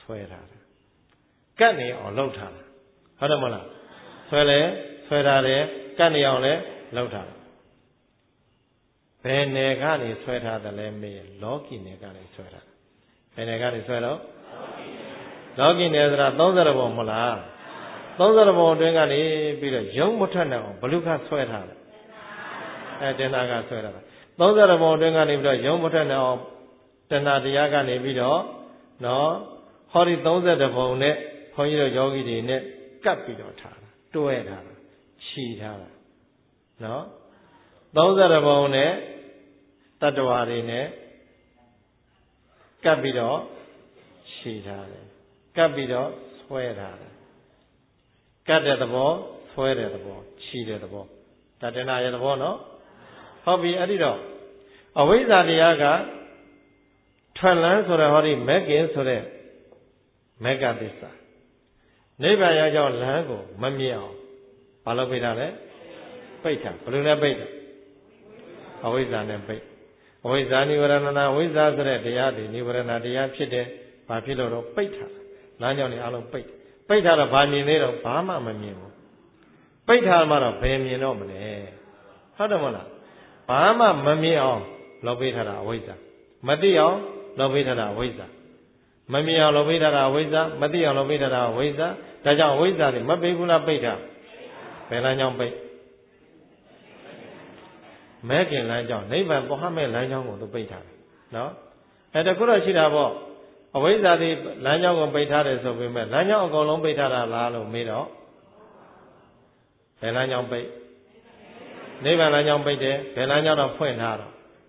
ဆွဲထားတာကတ်နေအောင်လှုပ်ထားတာဟုတ်တယ်မဟုတ်လားဆွဲလဲဆွဲထားတယ်ကတ်နေအောင်လဲလှုပ်ထားတာဘယ်နယ်ကနေဆွဲထားတယ်လဲမေးလောကီနယ်ကနေဆွဲထားဘယ်နယ်ကနေဆွဲတော့လောကီနယ်ဆိုတာသုံးဆယ်ဘုံမဟုတ်လားသုံးဆယ်ဘုံအတွင်းကနေပြီးတော့ရုံမထွက်နိုင်အောင်ဘလူခဆွဲထားတယ်အဲတင်နာကဆွဲထားတာသုံးဆယ်ဘုံအတွင်းကနေပြီးတော့ရုံမထွက်နိုင်အောင်တဏှာတရားကနေပြီးတော့နော်ဟောဒီသုံးဆယ်ဘုံနဲ့ခွန်ကြီးတို့ယောဂီတွေနဲ့ကပ်ပြီးတော့ထားတာတွဲထားတာခြီထားတာနော်သုံးဆယ်ဘုံနဲ့တတ္တဝါတွေနဲ့ကပ်ပြီးတော့ခြီထားတယ်ကပ်ပြီးတော့ဆွဲထားတယ်ကပ်တဲ့သဘောဆွဲတဲ့သဘောခြီတဲ့သဘောဒါတဏှာရဲ့သဘောနော်ဟုတ်ပြီအဲ့ဒီတော့အဝိဇ္ဇာတရားကထွက်လန်းဆိုတဲ့ဟောဒီမက်ကင်ဆိုတဲ့မက္ကသစ္စာနိဗ္ဗာန်ရောက်ကြောင်းလမ်းကိုမမြင်အောင်ဘာလို့ပိတ်တာလဲပိတ်တာဘယ်လိုလဲပိတ်တာအဝိဇ္ဇာနဲ့ပိတ်အဝိဇ္ဇာနိဝရဏနာဝိဇ္ဇာဆိုတဲ့တရားတွေနိဝရဏတရားဖြစ်တယ်ဘာဖြစ်လို့တော့ပိတ်တာလမ်းကြောင်းတွေအလုံးပိတ်ပိတ်ထားတော့ဘာမြင်သေးတော့ဘာမှမမြင်ဘူးပိတ်ထားမှတော့ဘယ်မြင်တော့မလဲဟုတ်တယ်မဟုတ်လားဘာမှမမြင်အောင်လုပ်ပေးထားတာအဝိဇ္ဇာမသိအောင်လုပ်ပေးထားတာအဝိဇ္ဇာမမြင်အောင်လုပ်ပေးထားတာအဝိဇ္ဇာမသိအောင်လုပ်ပေးထားတာအဝိဇ္ဇာဒါကြောင့်အဝိဇ္ဇာတွေမပိတ်ဘူးလားပိတ်တာဘယ်လမ်းကြောင်းပိတ်မဲခင်လမ်းကြောင်းနိဗ္ဗာန်ပေါ်ဟမဲ့လမ်းကြောင်းကိုသူပိတ်ထားတယ်နော်အဲတခုတော့ရှိတာပေါ့အဝိဇ္ဇာတွေလမ်းကြောင်းကိုပိတ်ထားတယ်ဆိုပေမဲ့လမ်းကြောင်းအကုန်လုံးပိတ်ထားတာလားလို့မေးတော့ဘယ်လမ်းကြောင်းပိတ်နိဗ္ဗာန်လမ်းကြောင်းပိတ်တယ်ဘယ်လမ်းကြောင်းတော့ဖွင့်ထားတော့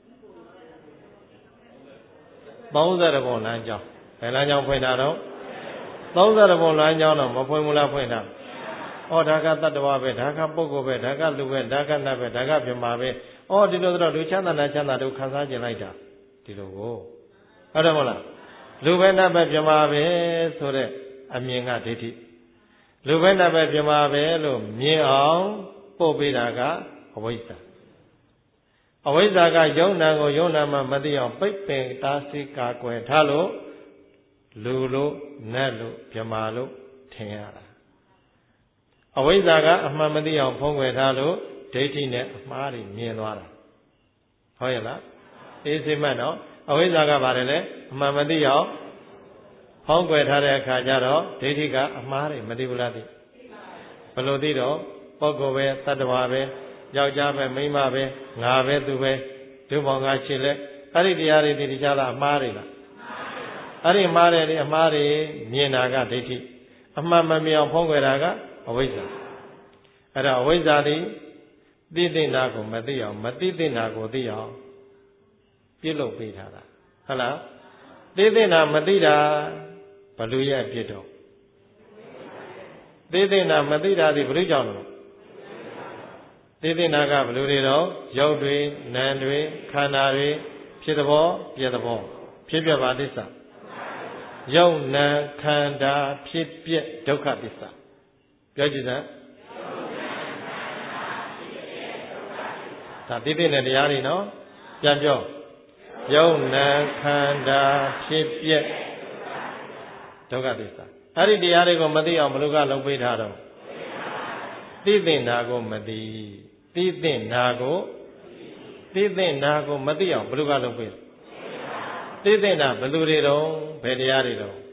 သုံးဆယ်ဘုံလမ်းကြောင်းဘယ်လမ်းကြောင်းဖွင့်ထားတော့သုံးဆယ်ဘုံလမ်းကြောင်းတော့မဖွင့်ဘူးလားဖွင့်ထားဩဒါကတတ္တဝါပဲဒါကပုဂ္ဂိုလ်ပဲဒါကလူပဲဒါကနတ်ပဲဒါကပြမပဲဩဒီလိုတော့လူချမ်းသာနဲ့ချမ်းသာတို့ခံစားကျင်လိုက်တာဒီလိုကိုဟုတ်တယ်မဟုတ်လားလူပဲနတ်ပဲပြမပဲဆိုတဲ့အမြင်ကဒိဋ္ဌိလူပဲနတ်ပဲပြမပဲလို့မြင်အောင်ပို့ပေးတာကအဝိဇ္ဇာအဝိဇ္ဇာကယုံနာကိုယုံနာမှမသိအောင်ပိတ်ပင်တားဆီးကာကွယ်ထားလို့လူလို့နတ်လို့ပြမလို့ထင်ရတာအဝိဇ္ဇာကအမှန်မသိအောင်ဖုံးကွယ်ထားလို့ဒိဋ္ဌိနဲ့အမှားတွေမြင်သွားတာဟုတ်ရဲ့လားအေးစိမ့်မှတ်နော်အဝိဇ္ဇာကပါတယ်လေအမှန်မသိအောင်ဖုံးကွယ်ထားတဲ့အခါကျတော့ဒိဋ္ဌိကအမှားတွေမသိဘူးလားသိဘယ်လိုသိတော့ပုဂ္ဂိုလ်ပဲတတ္တဝါပဲယောက်ျားပဲမိန်းမပဲငါပဲသူပဲဒုဘောင်ကခြေလက်အဲ့ဒီတရားတွေဒီကြလားအမှားတွေလားအဲ့ဒီမှားတယ်ဒီအမှားတွေမြင်တာကဒိဋ္ဌိအမှန်မမြင်အောင်ဖုံးကွယ်တာကအဝိဇ္ဇာအဲ့ဒါအဝိဇ္ဇာသည်သိသိနာကိုမသိအောင်မသိသိနာကိုသိအောင်ပြုလုပ်ပေးထားတာဟုတ်လားသိသိနာမသိတာဘလူရဲ့အဖြစ်တော့သိသိနာမသိတာဒီဘလူကြောင့်လို့သိသိနာကဘလူတွေတော့ရုပ်တွေနာမ်တွေခန္ဓာတွေဖြစ်သဘောပြည့်သဘောဖြစ်ပြပါသစ္စာရုပ်နာမ်ခန္ဓာဖြစ်ပြဒုက္ခသစ္စာပြောကြည့်စမ်းဒါသိသိတဲ့တရားတွေနော်ပြန်ပြောရုပ်နာမ်ခန္ဓာဖြစ်ပြဒုက္ခသစ္စာအဲ့ဒီတရားတွေကိုမသိအောင်ဘယ်လိုကလုပ်ပေးထားတော့သိသိနာကိုမသိသိသိနာကိုသိသိနာကိုမသိအောင်ဘယ်လိုကလုပ်ပေးသိသိနာဘယ်လိုတွေတော့ဘယ်တရားတွေတော့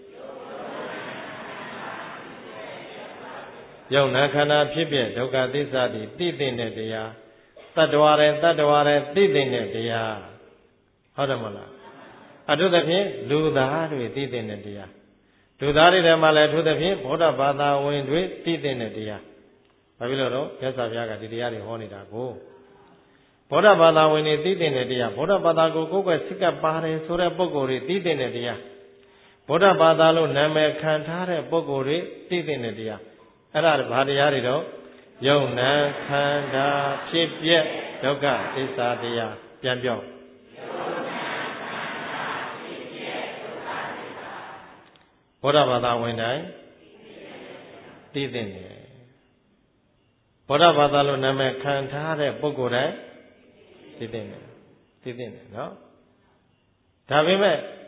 ယုံနာခန္ဓာဖြစ်ပြဒုက္ခသစ္စာတိသိသိတဲ့တရားတတ္တဝါရဲ့တတ္တဝါရဲ့သိသိတဲ့တရားဟုတ်တယ်မဟုတ်လားအထုသဖြင့်လူသားတွေသိသိတဲ့တရားလူသားတွေထဲမှာလည်းအထုသဖြင့်ဗုဒ္ဓဘာသာဝင်တွေသိသိတဲ့တရားဘာဖြစ်လို့တော့မြတ်စွာဘုရားကဒီတရားတွေဟောနေတာကိုဗုဒ္ဓဘာသာဝင်တွေသိသိတဲ့တရားဗုဒ္ဓဘာသာကိုကိုယ်ကွယ်စိတ်ကပါတယ်ဆိုတဲ့ပုဂ္ဂိုလ်တွေသိသိတဲ့တရားဗုဒ္ဓဘာသာလို့နာမည်ခံထားတဲ့ပုဂ္ဂိုလ်တွေသိသိတဲ့တရားအဲ့ဒါဘာတရားတွေတော့ယုံနာခန္ဓာဖြစ်ပြဒုက္ခသစ္စာတရားပြန်ပြောဗုဒ္ဓဘာသာဝင်တိုင်းသိသိနေဗုဒ္ဓဘာသာလို့နာမည်ခံထားတဲ့ပုဂ္ဂိုလ်တိုင်းသိသိနေသိသိနေနော်ဒါပေမဲ့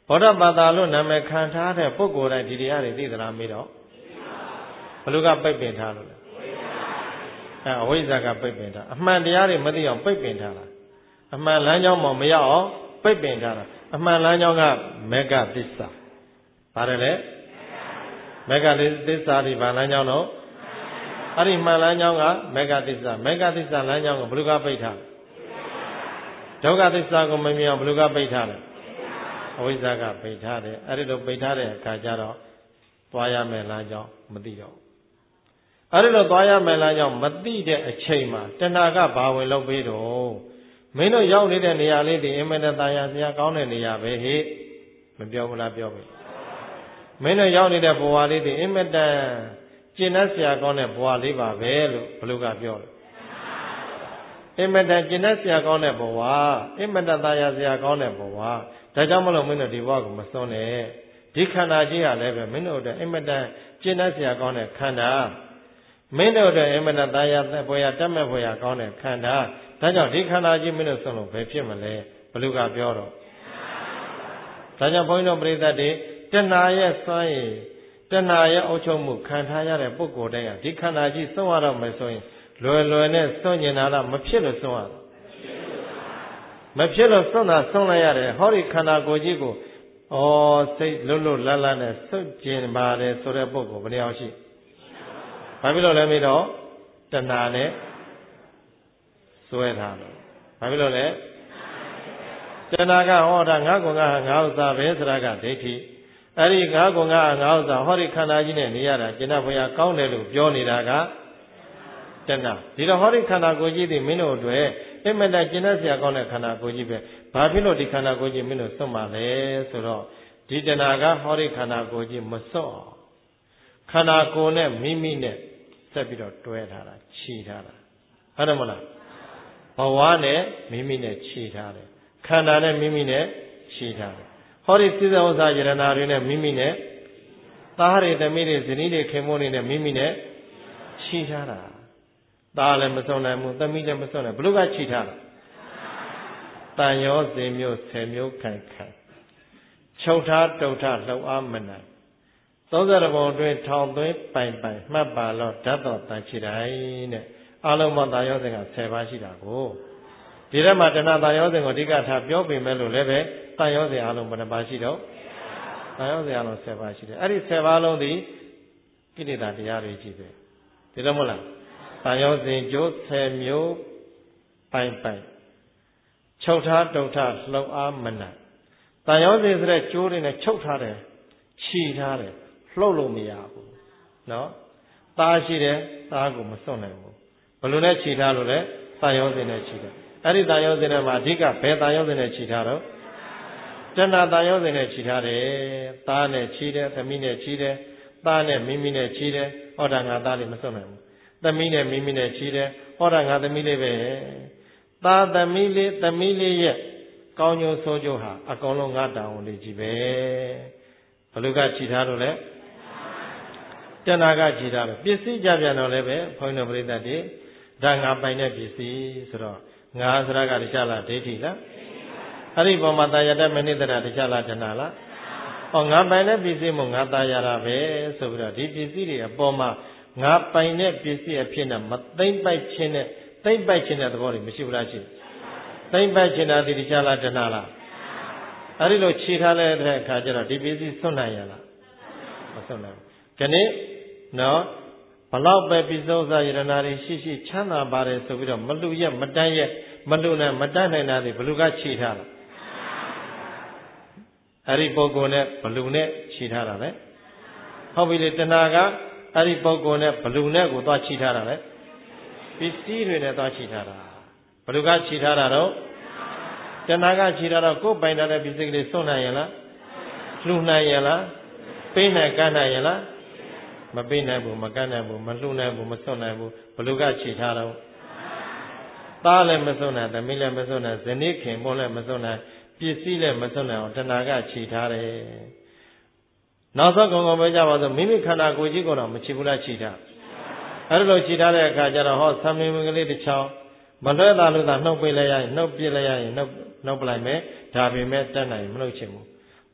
ဘောဓဘာသာလို့နာမည်ခံထားတဲ့ပုဂ္ဂိုလ်တိုင်းဒီတရားတွေသိသလားမေးတော့ဘလူကပိတ်ပင်ထားလို့လဲအဲအဝိဇ္ဇာကပိတ်ပင်ထားအမှန်တရားတွေမသိအောင်ပိတ်ပင်ထားတာအမှန်လမ်းကြောင်းမှမရောက်အောင်ပိတ်ပင်ထားတာအမှန်လမ်းကြောင်းကမေဃသစ္စာပါတယ်လေမေဃသစ္စာဒီဘာလမ်းကြောင်းတော့အဲ့ဒီမှန်လမ်းကြောင်းကမေဃသစ္စာမေဃသစ္စာလမ်းကြောင်းကိုဘလူကပိတ်ထားဒုက္ခသစ္စာကိုမမြင်အောင်ဘလူကပိတ်ထားတယ်အဝိဇ္ဇာကပိတ်ထားတယ်အဲ့ဒီလိုပိတ်ထားတဲ့အခါကျတော့သွားရမယ်လမ်းကြောင်းမသိတော့အဲ့ဒီလိုသွားရမယ်လမ်းကြောင်းမသိတဲ့အချိန်မှာတဏှာကဘာဝင်လုပ်ပေးတော့မင်းတို့ရောက်နေတဲ့နေရာလေးဒီအင်မတန်တာယာစရာကောင်းတဲ့နေရာပဲဟိမပြောဘူးလားပြောပြီမင်းတို့ရောက်နေတဲ့ဘဝလေးဒီအင်မတန်ကျင့်တတ်စရာကောင်းတဲ့ဘဝလေးပါပဲလို့ဘလူကပြောတယ်အင်မတန်ကျင့်တတ်စရာကောင်းတဲ့ဘဝအင်မတန်တာယာစရာကောင်းတဲ့ဘဝဒါကြောင့်မလို့မင်းတို့ဒီဘဝကိုမစွန့်နဲ့ဒီခန္ဓာကြီးကလည်းပဲမင်းတို့အတွက်အင်မတန်ကျင့်တတ်စရာကောင်းတဲ့ခန္ဓာမင်းတို့အတွက်အင်မတန်တာယာဘဝတတ်မဲ့ဘဝကောင်းတဲ့ခန္ဓာဒါကြောင့်ဒီခန္ဓာကြီးမင်းတို့စွန့်လို့ဘယ်ဖြစ်မလဲဘလူကပြောတော့ဒါကြောင့်ဘုန်းကြီးတို့ပရိသတ်တွေတဏှာရဲ့စွမ်းရည်တဏှာရဲ့အုပ်ချုပ်မှုခံထားရတဲ့ပုဂ္ဂိုလ်တိုင်းဟာဒီခန္ဓာကြီးစွန့်ရတော့မယ်ဆိုရင်လွယ်လွယ်နဲ့စွန့်ကျင်တာတော့မဖြစ်လို့စွန့်ရမဖြစ်လို့စွန့်တာစွန့်လိုက်ရတယ်ဟောဒီခန္ဓာကိုယ်ကြီးကိုဩစိတ်လွတ်လွတ်လပ်လပ်နဲ့စွန့်ကျင်ပါတယ်ဆိုတဲ့ပုဂ္ဂိုလ်ဘယ်နှယောက်ရှိဘာဖြစ်လို့လဲမေးတော့တဏှာနဲ့စွဲထားတယ်ဘာဖြစ်လို့လဲတဏှာကဟောတာငါ့ကိုယ်ကငါဥစ္စာပဲဆိုတာကဒိဋ္ဌိအဲ့ဒီငါးကုံကငါးဥစ္စာဟောဒီခန္ဓာကြီးနဲ့နေရတာကျင့်တတ်ဖွယ်ကောင်းတယ်လို့ပြောနေတာကတဏှာဒီတော့ဟောဒီခန္ဓာကိုယ်ကြီးဒီမင်းတို့အတွက်အင်မတန်ကျင့်တတ်စရာကောင်းတဲ့ခန္ဓာကိုယ်ကြီးပဲဘာဖြစ်လို့ဒီခန္ဓာကိုယ်ကြီးမင်းတို့စွန့်ပါလဲဆိုတော့ဒီတဏှာကဟောဒီခန္ဓာကိုယ်ကြီးမစွန့်အောင်ခန္ဓာကိုယ်နဲ့မိမိနဲ့ဆက်ပြီးတော့တွဲထားတာခြိထားတာဟုတ်တယ်မလားဘဝနဲ့မိမိနဲ့ခြိထားတယ်ခန္ဓာနဲ့မိမိနဲ့ခြိထားတယ်ဟောဒီစိဇဝဇာယရနာတွေနဲ့မိမိနဲ့သားရည်သမီးတွေဇနီးတွေခင်မုန်းတွေနဲ့မိမိနဲ့ခြိထားတာသားလည်းမစွန့်နိုင်ဘူးသမီးလည်းမစွန့်နိုင်ဘလို့ကခြိထားတာတန်ရောစင်မျိုးဆယ်မျိုးခိုင်ခိုင်ချုပ်ထားတုတ်ထားလှုပ်အားမနိုင်သုံးဆယ်ဘုံအတွင်းထောင်သွင်းပိုင်ပိုင်မှတ်ပါလို့ဓာတ်တော်တန်ချီတိုင်းနဲ့အလုံးမတန်ရောစင်ကဆယ်ပါးရှိတာကိုဒီထဲမှာတဏှာတန်ရောစင်ကိုအဓိကထားပြောပေမဲ့လို့လည်းပဲတန်ရောစင်အလုံးဘယ်နှပါးရှိတော့တန်ရောစင်အလုံးဆယ်ပါးရှိတယ်အဲ့ဒီဆယ်ပါးလုံးဒီကိလေသာတရားတွေကြီးပဲဒီလိုမဟုတ်လားတန်ရောစင်ကျိုးဆယ်မျိုးပိုင်ပိုင်ချုပ်ထားတုတ်ထားလှုပ်အားမနိုင်တန်ရောစင်ဆိုတဲ့ကျိုးတွေနဲ့ချုပ်ထားတယ်ခြိထားတယ်လှုပ်လို့မရဘူးနော်သားရှိတယ်သားကိုမစွန့်နိုင်ဘူးဘယ်လိုနဲ့ခြိထားလို့လဲတန်ရောစင်နဲ့ခြိတယ်အဲ့ဒီတန်ရောစင်ထဲမှာအဓိကဘယ်တန်ရောစင်နဲ့ခြိထားတော့တဏှာတန်ရောစင်နဲ့ခြိထားတယ်သားနဲ့ခြိတယ်သမီးနဲ့ခြိတယ်သားနဲ့မိမိနဲ့ခြိတယ်ဟောတာငါသားလေးမစွန့်နိုင်ဘူးသမီးနဲ့မိမိနဲ့ခြိတယ်ဟောတာငါသမီးလေးပဲသားသမီးလေးသမီးလေးရဲ့ကောင်းကျိုးဆိုးကျိုးဟာအကုန်လုံးငါတောင်းဝန်လေးကြီးပဲဘလူကခြိထားလို့လဲတဏှာကခြိထားလို့ပစ္စည်းကြပြန်တော့လည်းပဲဘုန်းတော်ပရိသတ်တွေဒါငါပိုင်တဲ့ပစ္စည်းဆိုတော့ငါစရာကတခြားလားဒိဋ္ဌိလားအဲ့ဒီပုံမှာတာယာတမနိတ္တရာတခြားလားတဏှာလားဟောငါပိုင်တဲ့ပစ္စည်းမို့ငါတာယာတာပဲဆိုပြီးတော့ဒီပစ္စည်းတွေအပေါ်မှာငါပိုင်တဲ့ပစ္စည်းအဖြစ်နဲ့မသိမ့်ပိုက်ခြင်းနဲ့သိမ့်ပိုက်ခြင်းတဲ့သဘောတွေမရှိဘူးလားရှိသိမ့်ပိုက်ခြင်းတာဒီတခြားလားတဏှာလားအဲ့ဒီလိုခြေထားလိုက်တဲ့အခါကျတော့ဒီပစ္စည်းစွန့်နိုင်ရလားမစွန့်နိုင်ဘူးဒီနေ့နော်ဘလောက်ပဲပိစုံစာယရနာတွေရှိရှိချမ်းသာပါတယ်ဆိုပြီးတော့မလူရက်မတန်းရက်မလူနဲ့မတန်းနိုင်တာတွေဘလူကခြိထားလားအဲ့ဒီပုဂ္ဂိုလ်နဲ့ဘလူနဲ့ခြိထားတာလေဟုတ်ပြီလေတဏှာကအဲ့ဒီပုဂ္ဂိုလ်နဲ့ဘလူနဲ့ကိုသွားခြိထားတာလေပစ္စည်းတွေနဲ့သွားခြိထားတာဘလူကခြိထားတာတော့တဏှာကခြိထားတော့ကိုယ်ပိုင်တဲ့ပစ္စည်းကလေးစွန့်နိုင်ရလားလှူနိုင်ရလားပေးနိုင်ကမ်းနိုင်ရလားမပေးနိုင်ဘူးမကမ်းနိုင်ဘူးမလှူနိုင်ဘူးမစွန့်နိုင်ဘူးဘလူကခြိထားတော့သားလည်းမစွန့်နိုင်သမီးလည်းမစွန့်နိုင်ဇနီးခင်ပွန်းလည်းမစွန့်နိုင်ပစ္စည်းလည်းမစွန့်နိုင်အောင်တဏှာကခြိထားတယ်နောက်ဆုံးကောင်ကောင်ပဲကြပါဆိုမိမိခန္ဓာကိုယ်ကြီးကတော့မခြိဘူးလားခြိထားအဲ့လိုခြိထားတဲ့အခါကျတော့ဟောသံမင်းမင်္ဂလေးတစ်ချောင်းမလွဲတာလို့သာနှုတ်ပေးလိုက်ရရင်နှုတ်ပြလိုက်ရရင်နှုတ်နှုတ်ပလိုက်မယ်ဒါပေမဲ့တတ်နိုင်မလို့ချင်ဘူး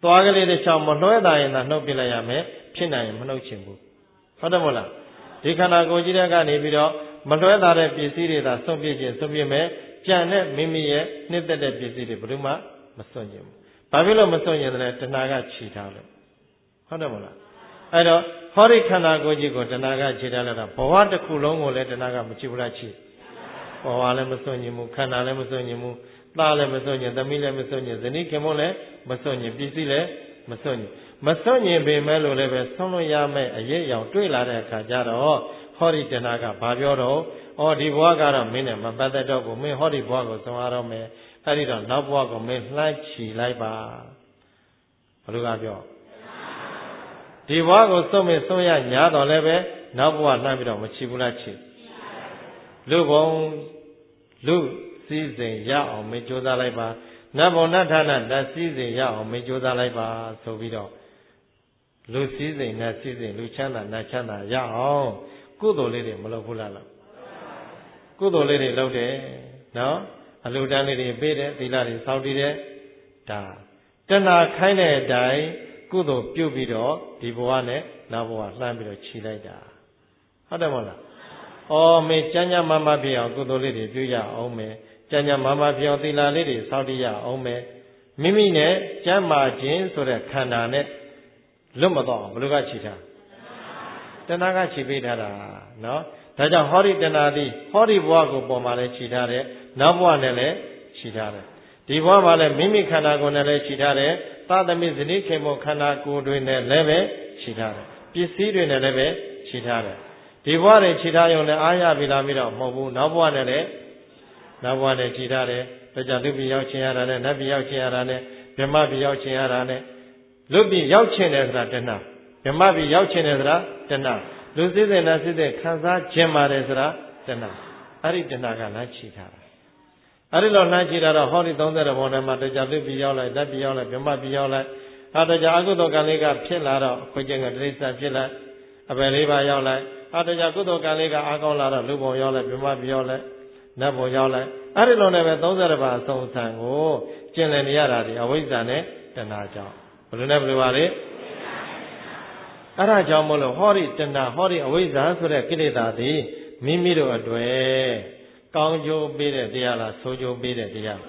သွားကလေးတစ်ချောင်းမလွှဲတာရင်သာနှုတ်ပြလိုက်ရမယ်ဖြစ်နိုင်ရင်မနှုတ်ချင်ဘူးဟုတ်တယ်မို့လားဒီခန္ဓာကိုယ်ကြီးတဲ့ကနေပြီးတော့မလွှဲတာတဲ့ပစ္စည်းတွေသာစွန့်ပြစ်ခြင်းစွန့်ပြစ်မယ်ကြံတဲ့မိမိရဲ့နှစ်သက်တဲ့ပစ္စည်းတွေဘယ်သူမှမစွန့်ခြင်းဘူးဘာဖြစ်လို့မစွန့်ရင်လဲတဏှာကခြိထားလို့ဟုတ်တယ်မို့လားအဲ့တော့ဟောဒီခန္ဓာကိုယ်ကြီးကိုတဏှာကခြိထားလိုက်တာဘဝတစ်ခုလုံးကိုလည်းတဏှာကမခြိဘူးလားခြိဘဝလည်းမစွန့်ခြင်းဘူးခန္ဓာလည်းမစွန့်ခြင်းဘူးသားလည်းမစွန့်ခြင်းသမီးလည်းမစွန့်ခြင်းဇနီးခင်မလည်းမစွန့်ခြင်းပစ္စည်းလည်းမစွန့်ခြင်းမစွန့်ခြင်းပေမဲ့လို့လည်းပဲဆုံးလို့ရမယ်အရေးအယောင်တွေ့လာတဲ့အခါကျတော့ဟောဒီတဏှာကဘာပြောတော့ဩဒီဘဝကတော့မင်းနဲ့မပတ်သက်တော့ဘူးမင်းဟောဒီဘဝကိုဆုံးရတော့မယ်အဲ့ဒီတော့နောက်ဘဝကိုမင်းလှမ်းချီလိုက်ပါဘယ်လိုကပြောဒီဘဝကိုဆုံးမဆုံးရညာတော့လည်းပဲနောက်ဘဝလှမ်းပြီးတော့မချီဘူးလားချီလူဘုံလူစည်းစိမ်ရအောင်မင်းကြိုးစားလိုက်ပါနတ်ဘုံနတ်ဌာနနတ်စည်းစိမ်ရအောင်မင်းကြိုးစားလိုက်ပါဆိုပြီးတော့လူစည်းစိမ်နတ်စည်းစိမ်လူချမ်းသာနတ်ချမ်းသာရအောင်ကုသိုလ်လေးတွေမလုပ်ဘူးလားကုသိုလ်လေးတွေလုပ်တယ်နော်အလှူဒန်းလေးတွေပေးတယ်သီလတွေစောင့်တည်တယ်ဒါတဏှာခိုင်းတဲ့အတိုင်းကုသိုလ်ပြုပြီးတော့ဒီဘဝနဲ့နောက်ဘဝလှမ်းပြီးတော့ခြိလိုက်တာဟုတ်တယ်မဟုတ်လားအော်မေကျမ်းကျမ်းမာမာဖြစ်အောင်ကုသိုလ်လေးတွေပြုရအောင်မယ်ကျမ်းကျမ်းမာမာဖြစ်အောင်သီလလေးတွေစောင့်တည်ရအောင်မယ်မိမိနဲ့ကျမ်းမာခြင်းဆိုတဲ့ခန္ဓာနဲ့လွတ်မတော့ဘယ်လိုကခြိထားတဏှာကခြိပေးထားတာနော်ဒါကြောင့်ဟောဒီတဏှာသည်ဟောဒီဘဝကိုပေါ်မှာလည်းခြိထားတယ်နောက်ဘဝနဲ့လည်းခြိထားတယ်ဒီဘဝမှာလည်းမိမိခန္ဓာကိုယ်နဲ့လည်းခြိထားတယ်သာသမီဇနီးခင်မခန္ဓာကိုယ်တွေနဲ့လည်းပဲခြိထားတယ်ပစ္စည်းတွေနဲ့လည်းပဲခြိထားတယ်ဒီဘဝတွေခြိထားရုံနဲ့အားရပြီလားပြီးတော့မဟုတ်ဘူးနောက်ဘဝနဲ့လည်းနောက်ဘဝနဲ့ခြိထားတယ်ဒါကြောင့်လူပြည်ရောက်ခြင်းရတာနဲ့နတ်ပြည်ရောက်ခြင်းရတာနဲ့ဗြဟ္မပြည်ရောက်ခြင်းရတာနဲ့လူပြည်ရောက်ခြင်းတယ်ဆိုတာတဏှာဗြဟ္မပြည်ရောက်ခြင်းတယ်ဆိုတာတဏှာလူစည်းစိမ်နဲ့စည်းစိမ်ခံစားခြင်းပါတယ်ဆိုတာတဏှာအဲ့ဒီတဏှာကလည်းခြိထားတာအဲ့ဒီလိုလှမ်းခြိတာတော့ဟောဒီသုံးဆယ်ဘုံထဲမှာတရားလူပြည်ရောက်လိုက်နတ်ပြည်ရောက်လိုက်ဗြဟ္မပြည်ရောက်လိုက်ဟာတရားအကုသိုလ်ကံလေးကဖြစ်လာတော့ခွေကျင်ကတိစ္ဆာဖြစ်လိုက်အပယ်လေးပါးရောက်လိုက်ဟာတရားကုသိုလ်ကံလေးကအားကောင်းလာတော့လူဘုံရောက်လိုက်ဗြဟ္မပြည်ရောက်လိုက်နတ်ဘုံရောက်လိုက်အဲ့ဒီလိုနဲ့ပဲသုံးဆယ်ပါးအဆုံးအစံကိုကျင့်လည်နေရတာဒီအဝိဇ္ဇာနဲ့တဏှာကြောင့်ဘယ်လိုနဲ့ဘယ်လိုပါလဲအဲ့ဒါကြောင့်မို့လို့ဟောဒီတဏှာဟောဒီအဝိဇ္ဇာဆိုတဲ့ကိလေသာသည်မိမိတို့အတွေ့ကောင်းကျိုးပေးတဲ့တရားလားဆိုးကျိုးပေးတဲ့တရား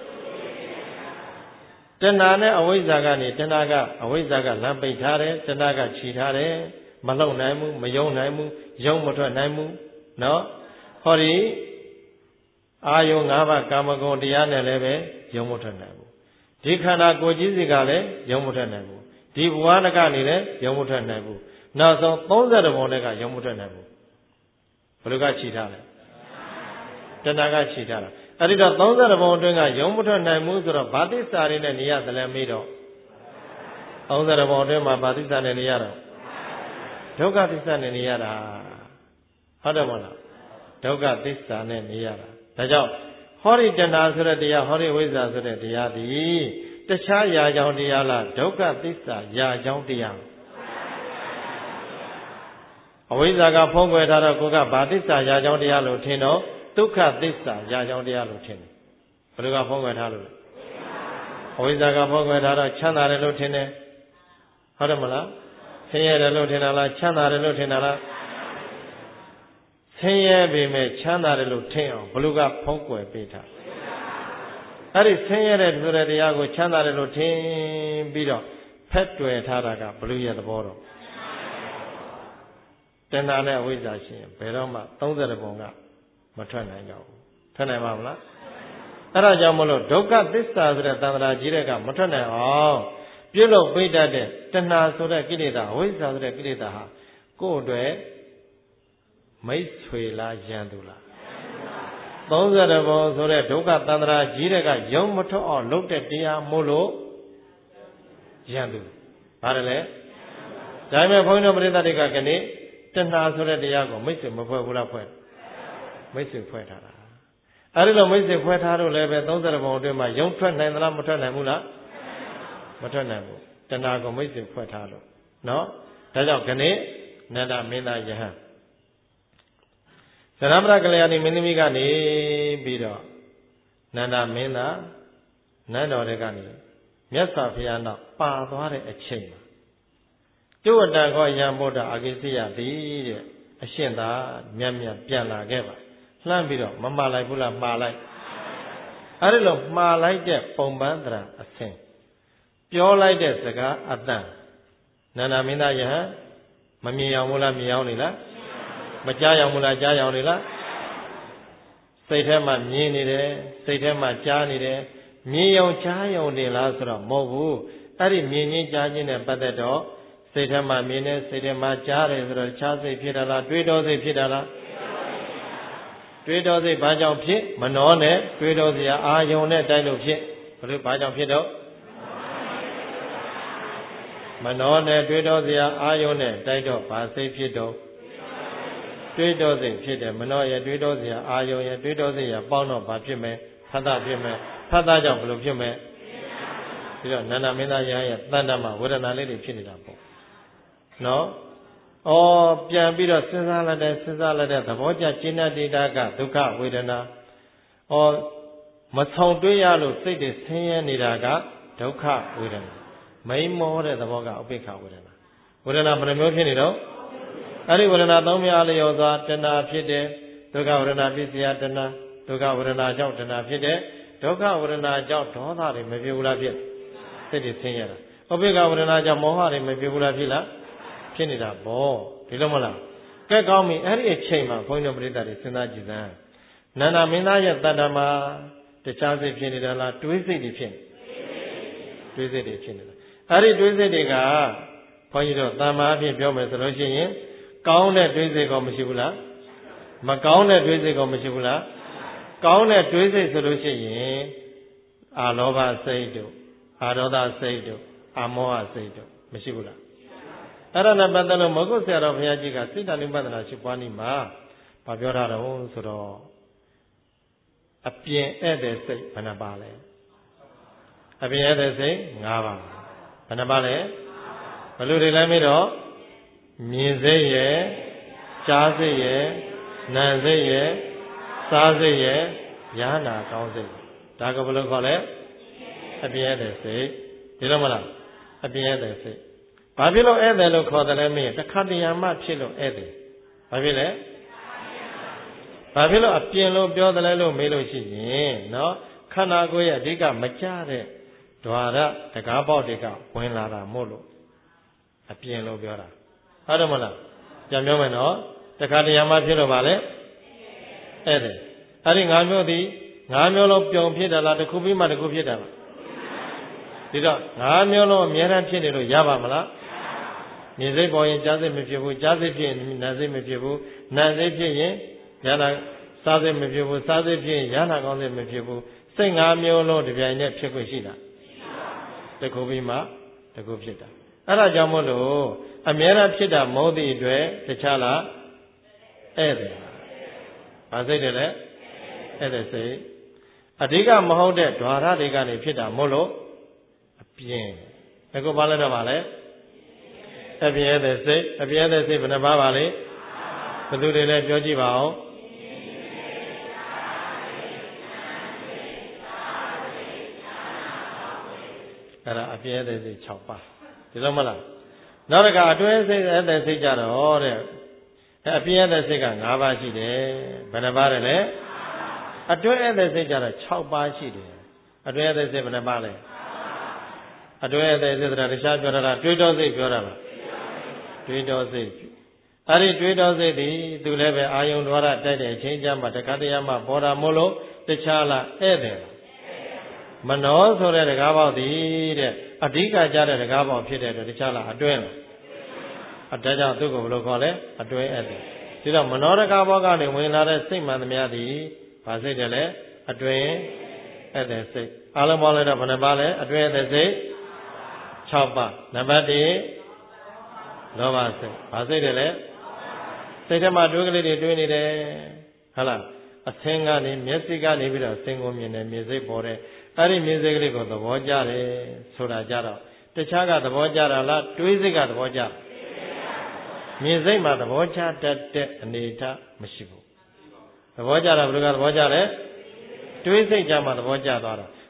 တဏှာနဲ့အဝိဇ္ဇာကနေတဏှာကအဝိဇ္ဇာကလမ်းပိတ်ထားတယ်တဏှာကခြိထားတယ်မလုံနိုင်ဘူးမယုံနိုင်ဘူးယုံမထွက်နိုင်ဘူးနော်ဟောဒီအာယုံ၅ပါးကာမဂုဏ်တရားနဲ့လည်းပဲယုံမထွက်နိုင်ဘူးဒီခန္ဓာကိုယ်ကြီးစီကလည်းယုံမထွက်နိုင်ဘူးဒီဘဝနကနေလည်းယုံမထွက်နိုင်ဘူးနောက်ဆုံးသုံးဆယ်ဘုံနဲ့ကယုံမထွက်နိုင်ဘူးဘယ်လိုကခြိထားလဲတဏှာကခြိထားတာအဲ့ဒီတော့သုံးဆယ်ဘုံအတွင်းကယုံမထွက်နိုင်ဘူးဆိုတော့ဗာတိစ္ဆာတွေနဲ့နေရတယ်လည်းမေးတော့သုံးဆယ်ဘုံအတွင်းမှာဗာတိစ္ဆာနဲ့နေရတော့ဒုက္ခသစ္စာနဲ့နေရတာဟုတ်တယ်မဟုတ်လားဒုက္ခသစ္စာနဲ့နေရတာဒါကြောင့်ဟောဒီတဏှာဆိုတဲ့တရားဟောဒီဝိဇ္ဇာဆိုတဲ့တရားသည်တခြားရာကြောင်းတရားလားဒုက္ခသစ္စာရာကြောင်းတရားအဝိဇ္ဇာကဖုံးကွယ်ထားတော့ကိုကဗာသစ္စာရာကြောင်းတရားလို့ထင်တော့ဒုက္ခသစ္စာရာကြောင်းတရားလို့ထင်တယ်ဘယ်လိုကဖုံးကွယ်ထားလို့လဲအဝိဇ္ဇာကဖုံးကွယ်ထားတော့ချမ်းသာတယ်လို့ထင်တယ်ဟုတ်တယ်မလားဆင်းရဲတယ်လို့ထင်တာလားချမ်းသာတယ်လို့ထင်တာလားဆင်းရဲပေမဲ့ချမ်းသာတယ်လို့ထင်အောင်ဘလူကဖုံးကွယ်ပေးထားအဲ့ဒီဆင်းရဲတဲ့ဆိုတဲ့တရားကိုချမ်းသာတယ်လို့ထင်ပြီးတော့ဖက်တွယ်ထားတာကဘလူရဲ့သဘောတော့တဏှာနဲ့အဝိဇ္ဇာရှိရင်ဘယ်တော့မှသုံးဆယ်ဘုံကမထွက်နိုင်ကြဘူးထွက်နိုင်ပါမလားအဲ့ဒါကြောင့်မလို့ဒုက္ခသစ္စာဆိုတဲ့သံဃာကြီးတဲ့ကမထွက်နိုင်အောင်ပြုလုပ်ပိတ်တတ်တဲ့တဏှာဆိုတဲ့ကိလေသာအဝိဇ္ဇာဆိုတဲ့ကိလေသာဟာကိုယ့်အတွက်မိတ်ဆွေလားယန္တုလားသုံးဆယ်ဘုံဆိုတဲ့ဒုက္ခသံဃာကြီးတဲ့ကယုံမထွက်အောင်လုပ်တဲ့တရားမို့လို့ယန္တုဘာလဲဒါပေမဲ့ဘုန်းကြီးတို့ပရိသတ်တွေကကနေ့တဏှာဆိုတဲ့တရားကိုမိတ်ဆွေမဖွဲ့ဘူးလားဖွဲ့မိတ်ဆွေဖွဲ့ထားတာအဲဒီလိုမိတ်ဆွေဖွဲ့ထားတော့လည်းပဲသုံးဆယ်ဘုံအတွင်းမှာယုံထွက်နိုင်သလားမထွက်နိုင်ဘူးလားမထွက်နိုင်ဘူးတဏှာကိုမိတ်ဆွေဖွဲ့ထားလို့နော်ဒါကြောင့်ခဏနန္ဒမင်းသားယဟန်သရမရကလျာဏီမင်းသမီးကနေပြီးတော့နန္ဒမင်းသားနန်းတော်တွေကနေမြတ်စွာဘုရားနောက်ပါသွားတဲ့အချိန်မှာတုဝတ္တကောယံဗုဒ္ဓအာဂိစိယသည်တဲ့အရှင်သာမြတ်မြတ်ပြန်လာခဲ့ပါလှမ်းပြီးတော့မမှားလိုက်ဘူးလားမှားလိုက်အဲ့ဒီလိုမှားလိုက်တဲ့ပုံပန်းတရာအဆင်ပြောလိုက်တဲ့စကားအတန်နန္ဒမင်းသားယဟန်မမြင်အောင်မလားမြင်အောင်နေလားမကြားအောင်မလားကြားအောင်နေလားစိတ်ထဲမှာမြင်နေတယ်စိတ်ထဲမှာကြားနေတယ်မြင်အောင်ကြားအောင်နေလားဆိုတော့မဟုတ်ဘူးအဲ့ဒီမြင်ချင်းကြားချင်းနဲ့ပတ်သက်တော့စိတ်ထဲမှာမြင်နေစိတ်ထဲမှာကြားတယ်ဆိုတော့ခြားစိတ်ဖြစ်တာလားတွေးတောစိတ်ဖြစ်တာလားတွေးတောစိတ်ဘာကြောင့်ဖြစ်မနှောနဲ့တွေးတောစရာအာယုံနဲ့တိုက်လို့ဖြစ်ဘယ်လိုဘာကြောင့်ဖြစ်တော့မနှောနဲ့တွေးတောစရာအာယုံနဲ့တိုက်တော့ဘာစိတ်ဖြစ်တော့တွေးတောစိတ်ဖြစ်တယ်မနှောရဲ့တွေးတောစရာအာယုံရဲ့တွေးတောစိတ်ရပေါင်းတော့ဘာဖြစ်မယ်ဖတ်တာဖြစ်မယ်ဖတ်တာကြောင့်ဘယ်လိုဖြစ်မယ်ပြီးတော့နန္ဒမင်းသားရဟန်းရဲ့တဏ္ဍမှာဝေဒနာလေးတွေဖြစ်နေတာပေါ့နော်ဩပြန်ပြီးတော့စဉ်းစားလိုက်တဲ့စဉ်းစားလိုက်တဲ့သဘောကျကျင့်တဲ့ဒေတာကဒုက္ခဝေဒနာဩမဆောင်တွေးရလို့စိတ်တွေဆင်းရဲနေတာကဒုက္ခဝေဒနာမိန်မောတဲ့သဘောကဥပိ္ပခဝေဒနာဝေဒနာဘယ်နှမျိုးဖြစ်နေတော့အဲ့ဒီဝေဒနာသုံးမျိုးလျော်စွာတဏှာဖြစ်တယ်ဒုက္ခဝေဒနာဖြစ်เสียတဏှာဒုက္ခဝေဒနာကြောင့်တဏှာဖြစ်တယ်ဒုက္ခဝေဒနာကြောင့်ဒေါသတွေမဖြစ်ဘူးလားဖြစ်စိတ်တွေဆင်းရဲတာဥပိ္ပခဝေဒနာကြောင့်မောဟတွေမဖြစ်ဘူးလားဖြစ်လားဖြစ်နေတာပေါ့ဒီလိုမလားကဲကောင်းပြီအဲ့ဒီအချိန်မှာဘုန်းကြီးတို့ပရိသတ်တွေစဉ်းစားကြည့်စမ်းနန္ဒမင်းသားရဲ့တဏ္ဍာမှာတခြားစိတ်ဖြစ်နေတာလားတွေးစိတ်တွေဖြစ်တွေးစိတ်တွေဖြစ်နေတာအဲ့ဒီတွေးစိတ်တွေကဘုန်းကြီးတို့တမ္မာအဖြစ်ပြောမယ်ဆိုလို့ရှိရင်ကောင်းတဲ့တွေးစိတ်ကောမရှိဘူးလားမကောင်းတဲ့တွေးစိတ်ကောမရှိဘူးလားကောင်းတဲ့တွေးစိတ်ဆိုလို့ရှိရင်အာလောဘစိတ်တို့အာဒေါသစိတ်တို့အာမောဟစိတ်တို့မရှိဘူးလားအဲ့ဒါနဲ့ပတ်သက်လို့မဟုတ်ဆရာတော်ဘုရားကြီးကစိတ်တဏှုပဒနာရှိပွားနည်းမှာဗာပြောထားတော့ဆိုတော့အပြင်ဧည့်တဲ့စိတ်ဘယ်နှပါလဲအပြင်ဧည့်တဲ့စိတ်၅ပါးဘယ်နှပါလဲဘယ်လိုတွေလဲမေးတော့မြင်စိတ်ရဲ့ကြားစိတ်ရဲ့နာမ်စိတ်ရဲ့စားစိတ်ရဲ့ယာနာကောင်းစိတ်ဒါကဘယ်လိုခေါ်လဲအပြင်ဧည့်တဲ့စိတ်ဒီလိုမလားအပြင်ဧည့်တဲ့စိတ်ဘာဖြစ်လို့ဧည့်သည်လို့ခေါ်တယ်လဲမင်းတခါတရံမှဖြစ်လို့ဧည့်သည်ဘာဖြစ်လဲဘာဖြစ်လို့အပြင်လို့ပြောတယ်လဲလို့မေးလို့ရှိရင်နော်ခန္ဓာကိုယ်ရဲ့အဓိကမကြတဲ့ဓဝရတကားပေါက်တွေကဝင်လာတာမို့လို့အပြင်လို့ပြောတာဟုတ်တယ်မလားပြန်ပြောမယ်နော်တခါတရံမှဖြစ်လို့ပါလေဧည့်သည်အဲ့ဒီငါးမျိုးသည်ငါးမျိုးလုံးပြုံဖြစ်တယ်လားတစ်ခုပြီးမှတစ်ခုဖြစ်တယ်လားဒီတော့ငါးမျိုးလုံးအများအားဖြစ်နေလို့ရပါမလားမြင်စိတ်ပေါ်ရင်ကြားစိတ်မဖြစ်ဘူးကြားစိတ်ဖြစ်ရင်နာစိတ်မဖြစ်ဘူးနာစိတ်ဖြစ်ရင်ဉာဏ်စားစိတ်မဖြစ်ဘူးစားစိတ်ဖြစ်ရင်ဉာဏ်ကောင်းစိတ်မဖြစ်ဘူးစိတ်ငါးမျိုးလုံးတစ်ပြိုင်တည်းဖြစ်ခွင့်ရှိတာတခုပြီးမှတခုဖြစ်တာအဲ့ဒါကြောင့်မို့လို့အများအားဖြစ်တာမဟုတ်သည့်အတွက်တခြားလားဧည့်သည်ဘာစိတ်တယ်လဲဧည့်သည်စိတ်အဓိကမဟုတ်တဲ့ဓဝရတွေကနေဖြစ်တာမို့လို့အပြင်အခုဘာလဲတော့ပါလဲအပြင်ဧည့်သည်စိတ်အပြင်ဧည့်သည်စိတ်ဘယ်နှပါးပါလဲဘယ်သူတွေလဲပြောကြည့်ပါဦးအဲ့ဒါအပြင်ဧည့်သည်စိတ်၆ပါးဒီလိုမလားနောက်တစ်ခါအတွင်းစိတ်ဧည့်သည်စိတ်ကြတော့တဲ့အပြင်ဧည့်သည်စိတ်က၅ပါးရှိတယ်ဘယ်နှပါးလဲအတွင်းဧည့်သည်စိတ်ကြတော့၆ပါးရှိတယ်အတွင်းဧည့်သည်စိတ်ဘယ်နှပါးလဲအတွင်းဧည့်သည်စိတ်ဆိုတာတခြားပြောတာတွေးတောစိတ်ပြောတာပါတွေးတောစိတ်အဲ့ဒီတွေးတောစိတ်ဒီသူလည်းပဲအာယုံဓဝရတိုက်တဲ့အချိန်ကျမှတခါတရံမှပေါ်တာမို့လို့တခြားလားဧည့်သည်မနောဆိုတဲ့တကားပေါက်သည်တဲ့အဓိကကြတဲ့တကားပေါက်ဖြစ်တဲ့အတွက်တခြားလားအတွင်းလားအတကြောင့်သူ့ကိုဘယ်လိုခေါ်လဲအတွင်းဧည့်သည်ဒီတော့မနောတကားပေါက်ကနေဝင်လာတဲ့စိတ်မှန်သမျှသည်ဘာစိတ်တယ်လဲအတွင်းဧည့်သည်စိတ်အားလုံးပေါင်းလိုက်တော့ဘယ်နှပါလဲအတွင်းဧည့်သည်စိတ်၆ပါးနံပါတ်၁လောဘစိတ်ဘာစိတ်တယ်လဲစိတ်ထဲမှာတွေးကလေးတွေတွေးနေတယ်ဟုတ်လားအသင်္ကနေမျက်စိကနေပြီးတော့အသင်ကိုမြင်တယ်မြင်စိတ်ပေါ်တယ်အဲ့ဒီမြင်စိတ်ကလေးကိုသဘောကျတယ်ဆိုတာကြတော့တခြားကသဘောကျတာလားတွေးစိတ်ကသဘောကျမြင်စိတ်မှာသဘောကျတတ်တဲ့အနေအထားမရှိဘူးသဘောကျတာဘယ်လိုကသဘောကျလဲတွေးစိတ်ကြမှာသဘောကျသွားတာ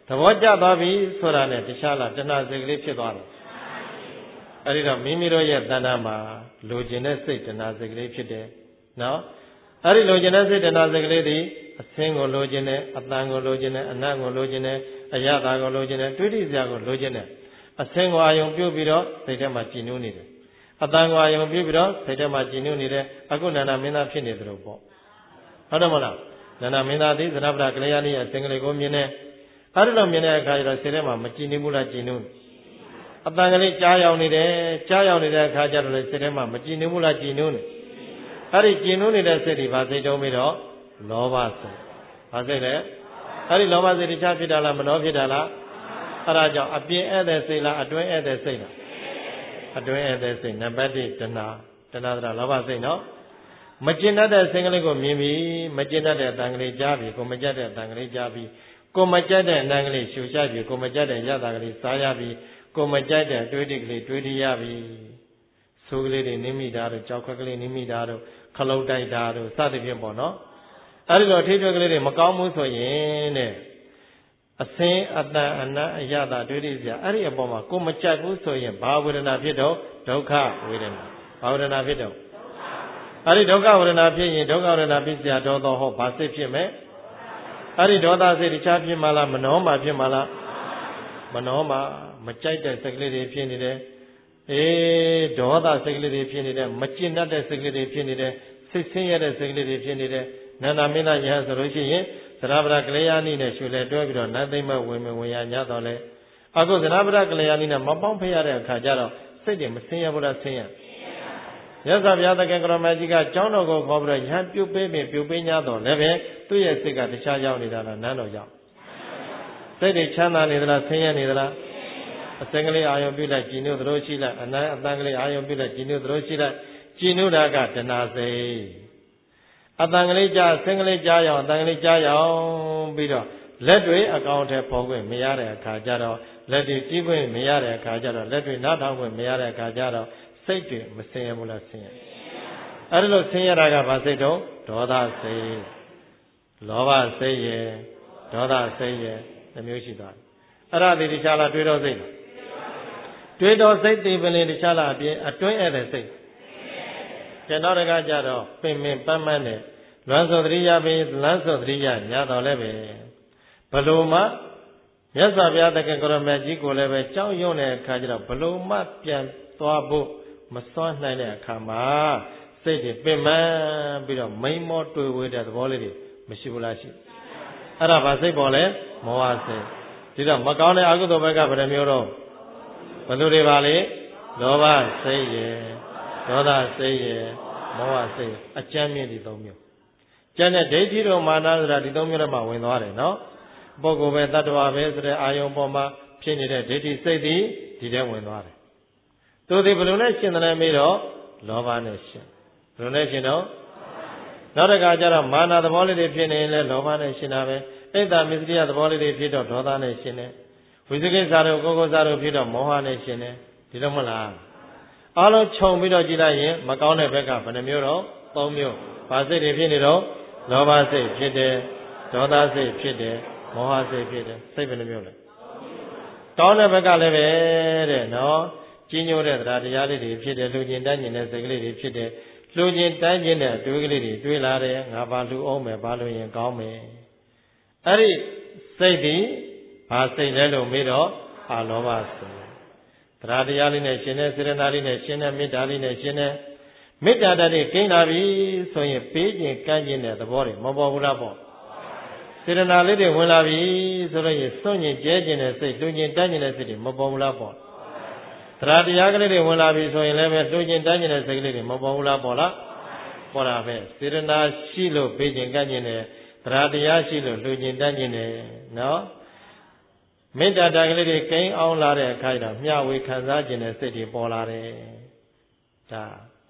ဘောကျသွားပြီဆိုတာနဲ့တခြားလားတဏှာစိတ်ကလေးဖြစ်သွားတယ်အဲ့ဒီတော့မိမိတို့ရဲ့တဏ္ဍာမှာလိုချင်တဲ့စိတ်တဏှာစိတ်ကလေးဖြစ်တယ်နော်အဲ့ဒီလိုချင်တဲ့စိတ်တဏှာစိတ်ကလေးဒီအသင်းကိုလိုချင်တယ်အတန်ကိုလိုချင်တယ်အနတ်ကိုလိုချင်တယ်အယတာကိုလိုချင်တယ်တွေးတိစရာကိုလိုချင်တယ်အသင်းကိုအာယုံပြုတ်ပြီးတော့စိတ်ထဲမှာကြည်နူးနေတယ်အတန်ကိုအာယုံပြုတ်ပြီးတော့စိတ်ထဲမှာကြည်နူးနေတယ်အခုနန္ဒမင်းသားဖြစ်နေတယ်လို့ပေါ့ဟုတ်တယ်မလားနန္ဒမင်းသားသည်သနပ္ပဒကလျာဏီရဲ့အသင်္ကလေးကိုမြင်တယ်အဲ့ဒီလိုမြင်တဲ့အခါကျတော့စိတ်ထဲမှာမကြည်နူးဘူးလားကြည်နူးအတန်ကလေးကြားရောက်နေတယ်ကြားရောက်နေတဲ့အခါကျတော့လေစိတ်ထဲမှာမကြည်နူးဘူးလားကြည်နူးနေအဲ့ဒီကြည်နူးနေတဲ့စိတ်ဒီဘာစိတ်တုံးပြီးတော့လောဘစိတ်ဘာစိတ်လဲအဲ့ဒီလောဘစိတ်တခြားဖြစ်တာလားမနှောဖြစ်တာလားအဲ့ဒါကြောင့်အပြင်းဧည့်တဲ့စိတ်လားအတွင်းဧည့်တဲ့စိတ်လားအတွင်းဧည့်တဲ့စိတ်နံပါတ်တစ်တဏှာတဏှာတရာလောဘစိတ်နော်မကျင်တတ်တဲ့စိတ်ကလေးကိုမြင်ပြီးမကျင်တတ်တဲ့အတန်ကလေးကြားပြီးကိုမကြက်တဲ့အတန်ကလေးကြားပြီးကိုမကြက်တဲ့အတန်ကလေးရှူချပြီးကိုမကြက်တဲ့ရတာကလေးစားရပြီးကိုမကြက်တဲ့တွေးတိကလေးတွေးတိရပြီးဆိုးကလေးတွေနင်းမိတာတို့ကြောက်ခွက်ကလေးနင်းမိတာတို့ခလုတ်တိုက်တာတို့စသဖြင့်ပေါ့နော်အဲ့ဒီလိုအထိထွေးကလေးတွေမကောင်းဘူးဆိုရင်တဲ့အစင်းအတန်အနတ်အယတာတွေးတိစရာအဲ့ဒီအပေါ်မှာကိုမကြက်ဘူးဆိုရင်ဘာဝေဒနာဖြစ်တော့ဒုက္ခဝေဒနာဘာဝေဒနာဖြစ်တော့အဲ့ဒီဒုက္ခဝေဒနာဖြစ်ရင်ဒုက္ခဝေဒနာဖြစ်စရာဒေါသဟောဘာစိတ်ဖြစ်မယ်အဲ့ဒီဒေါသစိတ်တခြားဖြစ်မှလားမနှောမှဖြစ်မှလားမနှောမှမကြိုက်တဲ့စိတ်ကလေးတွေဖြစ်နေတယ်အေးဒေါသစိတ်ကလေးတွေဖြစ်နေတယ်မကျင်တတ်တဲ့စိတ်ကလေးတွေဖြစ်နေတယ်စိတ်ဆင်းရဲတဲ့စိတ်ကလေးတွေဖြစ်နေတယ်နန္ဒမင်းသားယဟန်ဆိုလို့ရှိရင်သရဗရကလျာဏီနဲ့ရှုလဲတွဲပြီးတော့နတ်သိမ့်မဲ့ဝင်ဝင်ရညတော့လဲအခုသရဗရကလျာဏီနဲ့မပေါင်းဖက်ရတဲ့အခါကျတော့စိတ်တွေမဆင်းရဲဘူးလားဆင်းရဲမြတ်စွာဘုရားသခင်ကရမကြီးကကျောင်းတော်ကိုခေါ်ပြီးတော့ယဟန်ပြုတ်ပေးပြီးပြုတ်ပေး냐တော့လည်းပဲသူ့ရဲ့စိတ်ကတခြားရောက်နေတာလားနန်းတော်ရောက်စိတ်တွေချမ်းသာနေသလားဆင်းရဲနေသလားအစင်ကလေးအာယုံပြုလိုက်ကြည်နုသလိုရှိလိုက်အနာအတန်ကလေးအာယုံပြုလိုက်ကြည်နုသလိုရှိလိုက်ကြည်နုတာကတဏှာစိတ်အတန်ကလေးကြားအစင်ကလေးကြားရောက်အတန်ကလေးကြားရောက်ပြီးတော့လက်တွေအကောင်ထဲပေါ်ခွင့်မရတဲ့အခါကျတော့လက်တွေကြည့်ခွင့်မရတဲ့အခါကျတော့လက်တွေနားထောင်ခွင့်မရတဲ့အခါကျတော့စိတ်တွေမဆင်းရဲဘူးလားဆင်းရဲအဲ့ဒါလို့ဆင်းရဲတာကဘာစိတ်တော့ဒေါသစိတ်လောဘစိတ်ရယ်ဒေါသစိတ်ရယ်နှမျိုးရှိသွားတယ်အဲ့ဒါဒီတခြားလားတွေးတော့စိတ်လားတွေးတော့စိတ်ဒီပင်လေတခြားလားအပြင်အတွင်းဧည့်တဲ့စိတ်ကျွန်တော်တကကြတော့ပင်ပင်ပန်းပန်းနဲ့လွမ်းစောသတိရပင်လမ်းစောသတိရညာတော်လည်းပဲဘလို့မှမြတ်စွာဘုရားတခင်ကိုရမကြီးကိုလည်းပဲကြောက်ရွံ့တဲ့အခါကျတော့ဘလို့မှပြန်သွားဖို့မစွမ်းနိုင်တဲ့အခါမှာစိတ်တွေပင်ပန်းပြီးတော့မိန်မောတွေ့ဝေးတဲ့သဘောလေးတွေမရှိဘူးလားရှိအဲ့ဒါဘာစိတ်ပေါ်လဲမောဟစိတ်ဒီတော့မကောင်းတဲ့အကုသိုလ်ဘက်ကဘယ်နှမျိုးတော့ဘယ်လိုတွေပါလဲလောဘစိတ်ရယ်ဒေါသစိတ်ရယ်မောဟစိတ်အကျဉ်းမြင့်ဒီသုံးမျိုးကျန်တဲ့ဒိဋ္ဌိတို့မာနဆိုတာဒီသုံးမျိုးထဲမှာဝင်သွားတယ်နော်ပုဂ္ဂိုလ်ပဲတ attva ပဲဆိုတဲ့အာယုံပေါ်မှာဖြစ်နေတဲ့ဒိဋ္ဌိစိတ်ဒီဒီထဲဝင်သွားတယ်သူဒီဘယ်လိုနဲ့ရှင်းတယ်လဲမေးတော့လောဘနဲ့ရှင်းဘယ်လိုနဲ့ရှင်းတော့နောက်တစ်ခါကျတော့မာနသဘောလေးတွေဖြစ်နေရင်လည်းလောဘနဲ့ရှင်းတာပဲအိတ်တာမစ္စရိယသဘောလေးတွေဖြစ်တော့ဒေါသနဲ့ရှင်းတယ်ဝိသေကိစ္စတို့ကိုယ်ကိုယ်စားတို့ဖြစ်တော့မောဟနဲ့ရှင်းတယ်ဒီလိုမဟုတ်လားအားလုံးခြုံပြီးတော့ကြည့်လိုက်ရင်မကောင်းတဲ့ဘက်ကဘယ်နှမျိုးတော့သုံးမျိုးဘာစိတ်တွေဖြစ်နေတော့လောဘစိတ်ဖြစ်တယ်ဒေါသစိတ်ဖြစ်တယ်မောဟစိတ်ဖြစ်တယ်စိတ်ဘယ်နှမျိုးလဲကောင်းတဲ့ဘက်ကလည်းပဲတဲ့နော်ကြီးညိုတဲ့တရားတရားလေးတွေဖြစ်တယ်လူကျင်တန်းကျင်တဲ့စိတ်ကလေးတွေဖြစ်တယ်လူကျင်တန်းကျင်တဲ့တွေးကလေးတွေတွေးလာတယ်ငါဘာလူအောင်မယ်ဘာလို့ရင်ကောင်းမယ်အဲ့ဒီစိတ်ဒီဘာစိတ်လဲလို့မေးတော့အာလောဘစိတ်တရားတရားလေးနဲ့ရှင်တဲ့စေရနာလေးနဲ့ရှင်တဲ့မေတ္တာလေးနဲ့ရှင်တဲ့မေတ္တာတည်းကိန်းလာပြီဆိုရင်ပေးခြင်းကမ်းခြင်းတဲ့သဘောတွေမပေါ်ဘူးလားပေါ့စေရနာလေးတွေဝင်လာပြီဆိုတော့ရင်စွန့်ခြင်းကျဲခြင်းတဲ့စိတ်လူကျင်တန်းခြင်းတဲ့စိတ်တွေမပေါ်ဘူးလားပေါ့တရားတရားကလေးတွေဝင်လာပြီဆိုရင်လည်းပဲလူကျင်တန်းခြင်းတဲ့စိတ်ကလေးတွေမပေါ်ဘူးလားပေါ့လားပေါ်တာပဲစေရနာရှိလို့ပေးခြင်းကမ်းခြင်းတဲ့တရားတရားရှိလို့လူကျင်တန်းခြင်းတဲ့နော်မေတ္တာတန်ကလေးတွေကိန်းအောင်လာတဲ့အခါကျတော့မျှဝေခံစားခြင်းတဲ့စိတ်တွေပေါ်လာတယ်ဒါ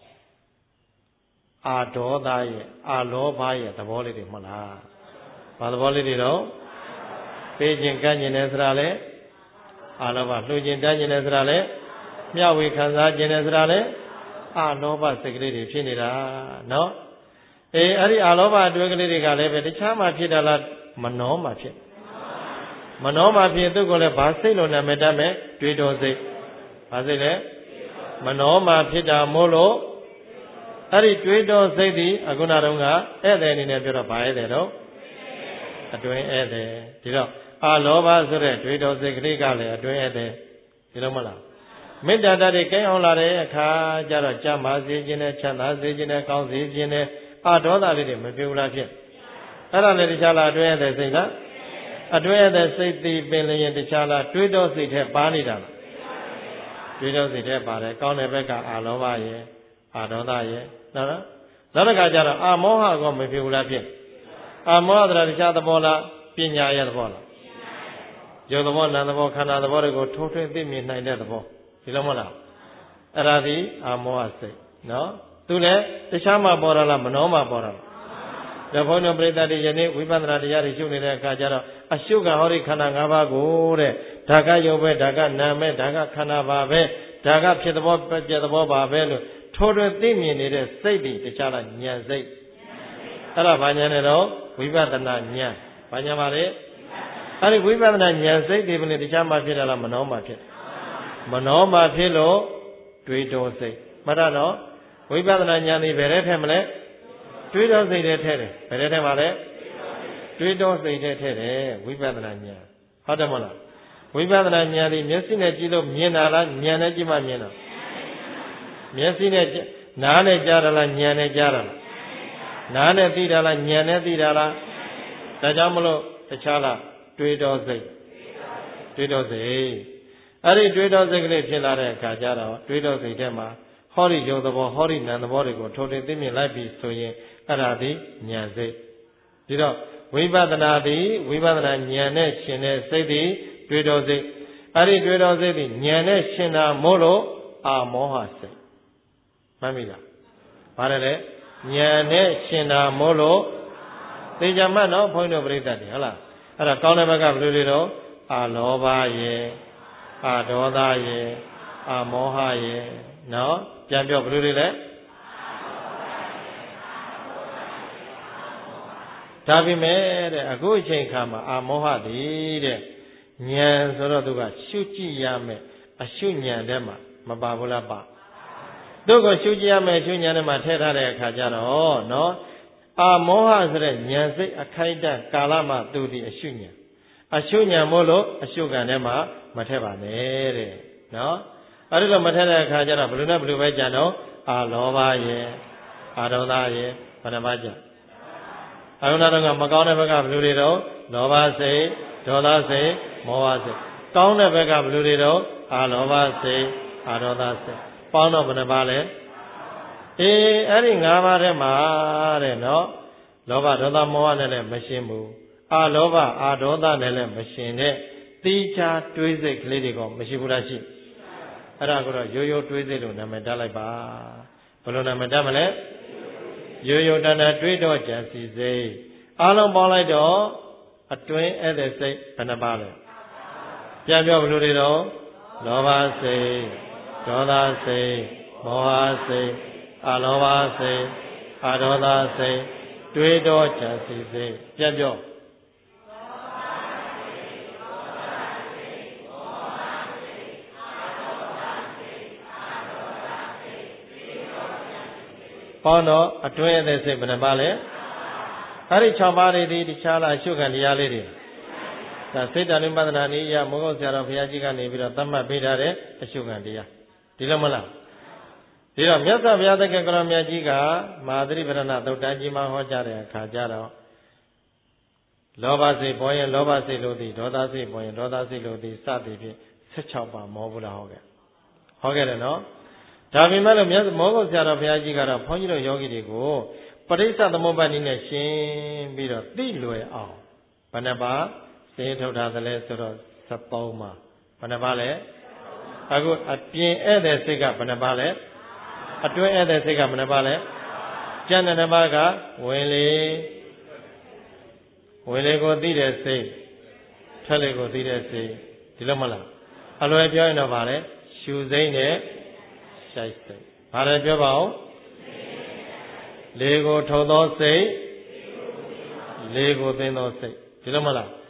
အာဒေါသရဲ့အာလောဘရဲ့သဘောလေးတွေမဟုတ်လားဘာသဘောလေးတွေတော့ပေးခြင်းကမ်းခြင်းနဲ့ဆိုတာလေအာလောဘလှူခြင်းတန်းခြင်းနဲ့ဆိုတာလေမျှဝေခံစားခြင်းနဲ့ဆိုတာလေအာလောဘစိတ်ကလေးတွေဖြစ်နေတာနော်အေးအဲ့ဒီအာလောဘအတွေ့ကလေးတွေကလည်းပဲတခြားမှဖြစ်တာလားမနှောမှဖြစ်မနောမှာဖြစ်သူကိုလည်းဘာစိတ်လို့နာမည်တတ်မယ်တွေးတော်စိတ်ဘာစိတ်လဲမနောမှာဖြစ်တာမို့လို့အဲ့ဒီတွေးတော်စိတ်ဒီအခုနတုန်းကဧည့်သည်အနေနဲ့ပြောတော့ဘာဧည့်သည်တော့အတွင်းဧည့်သည်ဒီတော့အာလောဘဆိုတဲ့တွေးတော်စိတ်ကလေးကလည်းအတွင်းဧည့်သည်ဒီလိုမလားမေတ္တာတတ်တဲ့ကိန်းအောင်လာတဲ့အခါကျတော့ကြမ်းပါစေခြင်းနဲ့ချမ်းသာစေခြင်းနဲ့ကောင်းစေခြင်းနဲ့အာဒေါသလေးတွေမပြေဘူးလားဖြစ်အဲ့ဒါလည်းတခြားလားအတွင်းဧည့်သည်စိတ်လားအတွင်းဧည့်သည်စိတ်တည်ပင်လျင်တခြားလားတွေးတော်စိတ်ထဲပါနေတာလားတွေးတော်စိတ်ထဲပါတယ်ကောင်းတဲ့ဘက်ကအာလောဘရဲ့အာဒေါသရဲ့နော်နောက်တစ်ခါကျတော့အာမောဟကောမပြေဘူးလားဖြစ်အာမောဟတရားတခြားသဘောလားပညာရဲ့သဘောလားယုတ်သဘောနာမ်သဘောခန္ဓာသဘောတွေကိုထိုးထွင်းသိမြင်နိုင်တဲ့သဘောဒီလိုမဟုတ်လားအဲ့ဒါဒီအာမောဟစိတ်နော်သူလည်းတခြားမှပေါ်လာလားမနောမှပေါ်လာလားဒါဘုန်းတော်ပြိဿတိယနေ့ဝိပဿနာတရားတွေရှုနေတဲ့အခါကျတော့အရှုကဟောဒီခန္ဓာ၅ပါးကိုတဲ့ဒါကယုတ်ပဲဒါကနာမ်ပဲဒါကခန္ဓာပါပဲဒါကဖြစ်သဘောပြသဘောပါပဲလို့ထိုးထွင်းသိမြင်နေတဲ့စိတ်တွေတခြားလားဉာဏ်စိတ်အဲ့ဒါဘာဉာဏ်လဲတော့ဝိပဿနာဉာဏ်ဘာဉာဏ်ပါလဲအဲ့ဒီဝိပဿနာဉာဏ်စိတ်တွေဘယ်နဲ့တခြားမှဖြစ်တယ်လားမနောမှဖြစ်မနောမှဖြစ်လို့တွေးတော်စိတ်မှတ်တော့နော်ဝိပဿနာဉာဏ်တွေဘယ်ထဲထည့်မလဲတွေးတော်စိတ်ထဲထည့်တယ်ဘယ်ထဲထည့်ပါလဲတွေးတော်စိတ်ထဲထည့်တယ်ဝိပဿနာဉာဏ်ဟုတ်တယ်မဟုတ်လားဝိပဿနာဉာဏ်ဒီမျက်စိနဲ့ကြည့်လို့မြင်တာလားဉာဏ်နဲ့ကြည့်မှမြင်တာမျက်စိနဲ့နားနဲ့ကြားတာလားဉာဏ်နဲ့ကြားတာလားနားနဲ့သိတာလားဉာဏ်နဲ့သိတာလားဒါကြောင့်မလို့တခြားလားတွေးတော်စိတ်တွေးတော်စိတ်အဲ့ဒီတွေးတော်စိတ်ကလေးဖြစ်လာတဲ့အခါကျတော့တွေးတော်စိတ်ထဲမှာဟောဒီယုတ်သဘောဟောဒီနံသဘောတွေကိုထိုးထွင်းသိမြင်လိုက်ပြီဆိုရင်အဲ့ဒါဒီဉာဏ်စိတ်ဒီတော့ဝိပဿနာသည်ဝိပဿနာဉာဏ်နဲ့ရှင်တဲ့စိတ်သည်တွေးတော်စိတ်အဲ့ဒီတွေးတော်စိတ်သည်ဉာဏ်နဲ့ရှင်တာမို့လို့အာမောဟစိတ်မှတ်မိလားဘာလဲလဲဉာဏ်နဲ့ရှင်တာမို့လို့သိကြမှတ်နော်ဘုန်းကြီးတို့ပြိဿတ်တယ်ဟုတ်လားအဲ့ဒါကောင်းတဲ့ဘက်ကဘယ်လိုလဲတော့အာလောဘရဲ့အာဒေါသရဲ့အာမောဟရဲ့နော်ပြန်ပြောဘယ်လိုလဲဒါပေမဲ့တဲ့အခုအချိန်ခါမှာအာမောဟသည်တဲ့ဉာဏ်ဆိုတော့သူကရှုကြည့်ရမယ်အရှုဉာဏ်ထဲမှာမပါဘူးလားပါသူကရှုကြည့်ရမယ်ရှုဉာဏ်ထဲမှာထည့်ထားတဲ့အခါကျတော့နော်အာမောဟဆိုတဲ့ဉာဏ်စိတ်အခိုက်အတန့်ကာလမှာသူဒီအရှုဉာဏ်အရှုဉာဏ်မို့လို့အရှုကံထဲမှာမထည့်ပါနဲ့တဲ့နော်အဲ့ဒီလိုမထည့်တဲ့အခါကျတော့ဘယ်လိုနဲ့ဘယ်လိုပဲကြံတော့အာလောဘရဲ့အာဒေါသရဲ့ဘာနှပါကြအရုဏတော်ကမကောင်းတဲ့ဘက်ကဘယ်လိုတွေတော့လောဘစိတ်ဒေါသစိတ်မောဟစိတ်ကောင်းတဲ့ဘက်ကဘယ်လိုတွေတော့အာလောဘစိတ်အာဒေါသစိတ်ပေါင်းတော့ဘယ်နှပါလဲအေးအဲ့ဒီ၅ပါးထဲမှာတဲ့နော်လောဘဒေါသမောဟနဲ့လည်းမရှင်းဘူးအာလောဘအာဒေါသနဲ့လည်းမရှင်းတဲ့တိချာတွေးစိတ်ကလေးတွေကမရှိဘူးလားရှိအဲ့ဒါကိုတော့ရိုးရိုးတွေးစိတ်လို့နာမည်တက်လိုက်ပါဘယ်လိုနာမည်တက်မလဲရိုးရိုးတန်တန်တွေးတော့ကြံစီစိတ်အားလုံးပေါင်းလိုက်တော့အတွင်းဧည့်သည်စိတ်ဘယ်နှပါလဲပြန်ပြောဘယ်လိုတွေတော့လောဘစိတ်ဒေါသစိတ်မောဟစိတ်အာလောဘစိတ်အာဒေါသစိတ်တွေးတော့ကြံစီစိတ်ပြန်ပြောပေါင်းတော့အတွင်းရဲ့စိတ်ဘယ်နှပါလဲအဲ့ဒီ၆ပါးတွေဒီတခြားလားရှုခံတရားလေးတွေဒါစိတ်တဏှုပဒနာနည်းရမောဂုတ်ဆရာတော်ဘုရားကြီးကနေပြီးတော့သတ်မှတ်ပေးထားတဲ့အရှုခံတရားဒီလိုမလားဒီတော့မြတ်စွာဘုရားသခင်ကရောမြတ်ကြီးကမဟာသတိပဋ္ဌာန်သုတ်တန်ကြီးမှာဟောကြားတဲ့အခါကျတော့လောဘစိတ်ပေါ်ရင်လောဘစိတ်လို့သည်ဒေါသစိတ်ပေါ်ရင်ဒေါသစိတ်လို့သည်စသည်ဖြင့်၁၆ပါးမောဘူးလားဟောခဲ့ဟောခဲ့တယ်နော်ဒါပေမဲ့လို့မြတ်မောဂုတ်ဆရာတော်ဘုရားကြီးကတော့ဘုန်းကြီးတို့ယောဂီတွေကိုပရိစ္ဆသမုပ္ပါဒ်နည်းနဲ့ရှင်းပြီးတော့သိလွယ်အောင်ဘယ်နှပါစေထုတ်ထားသလဲဆိုတော့၁၃ပါးဘယ်နှပါလဲအခုအပြင်ဧည့်သည်စိတ်ကဘယ်နှပါလဲအတွင်းဧည့်သည်စိတ်ကဘယ်နှပါလဲကျန်တဲ့နှပါးကဝင်လေဝင်လေကိုသိတဲ့စိတ်ထွက်လေကိုသိတဲ့စိတ်ဒီလိုမလားအလွယ်ပြောရင်တော့ဗါလဲရှုစိမ့်နဲ့ရှိုက်စိတ်ဘာလဲပြောပါဦးလေကိုထုံသောစိတ်လေကိုသိသောစိတ်ဒီလိုမလား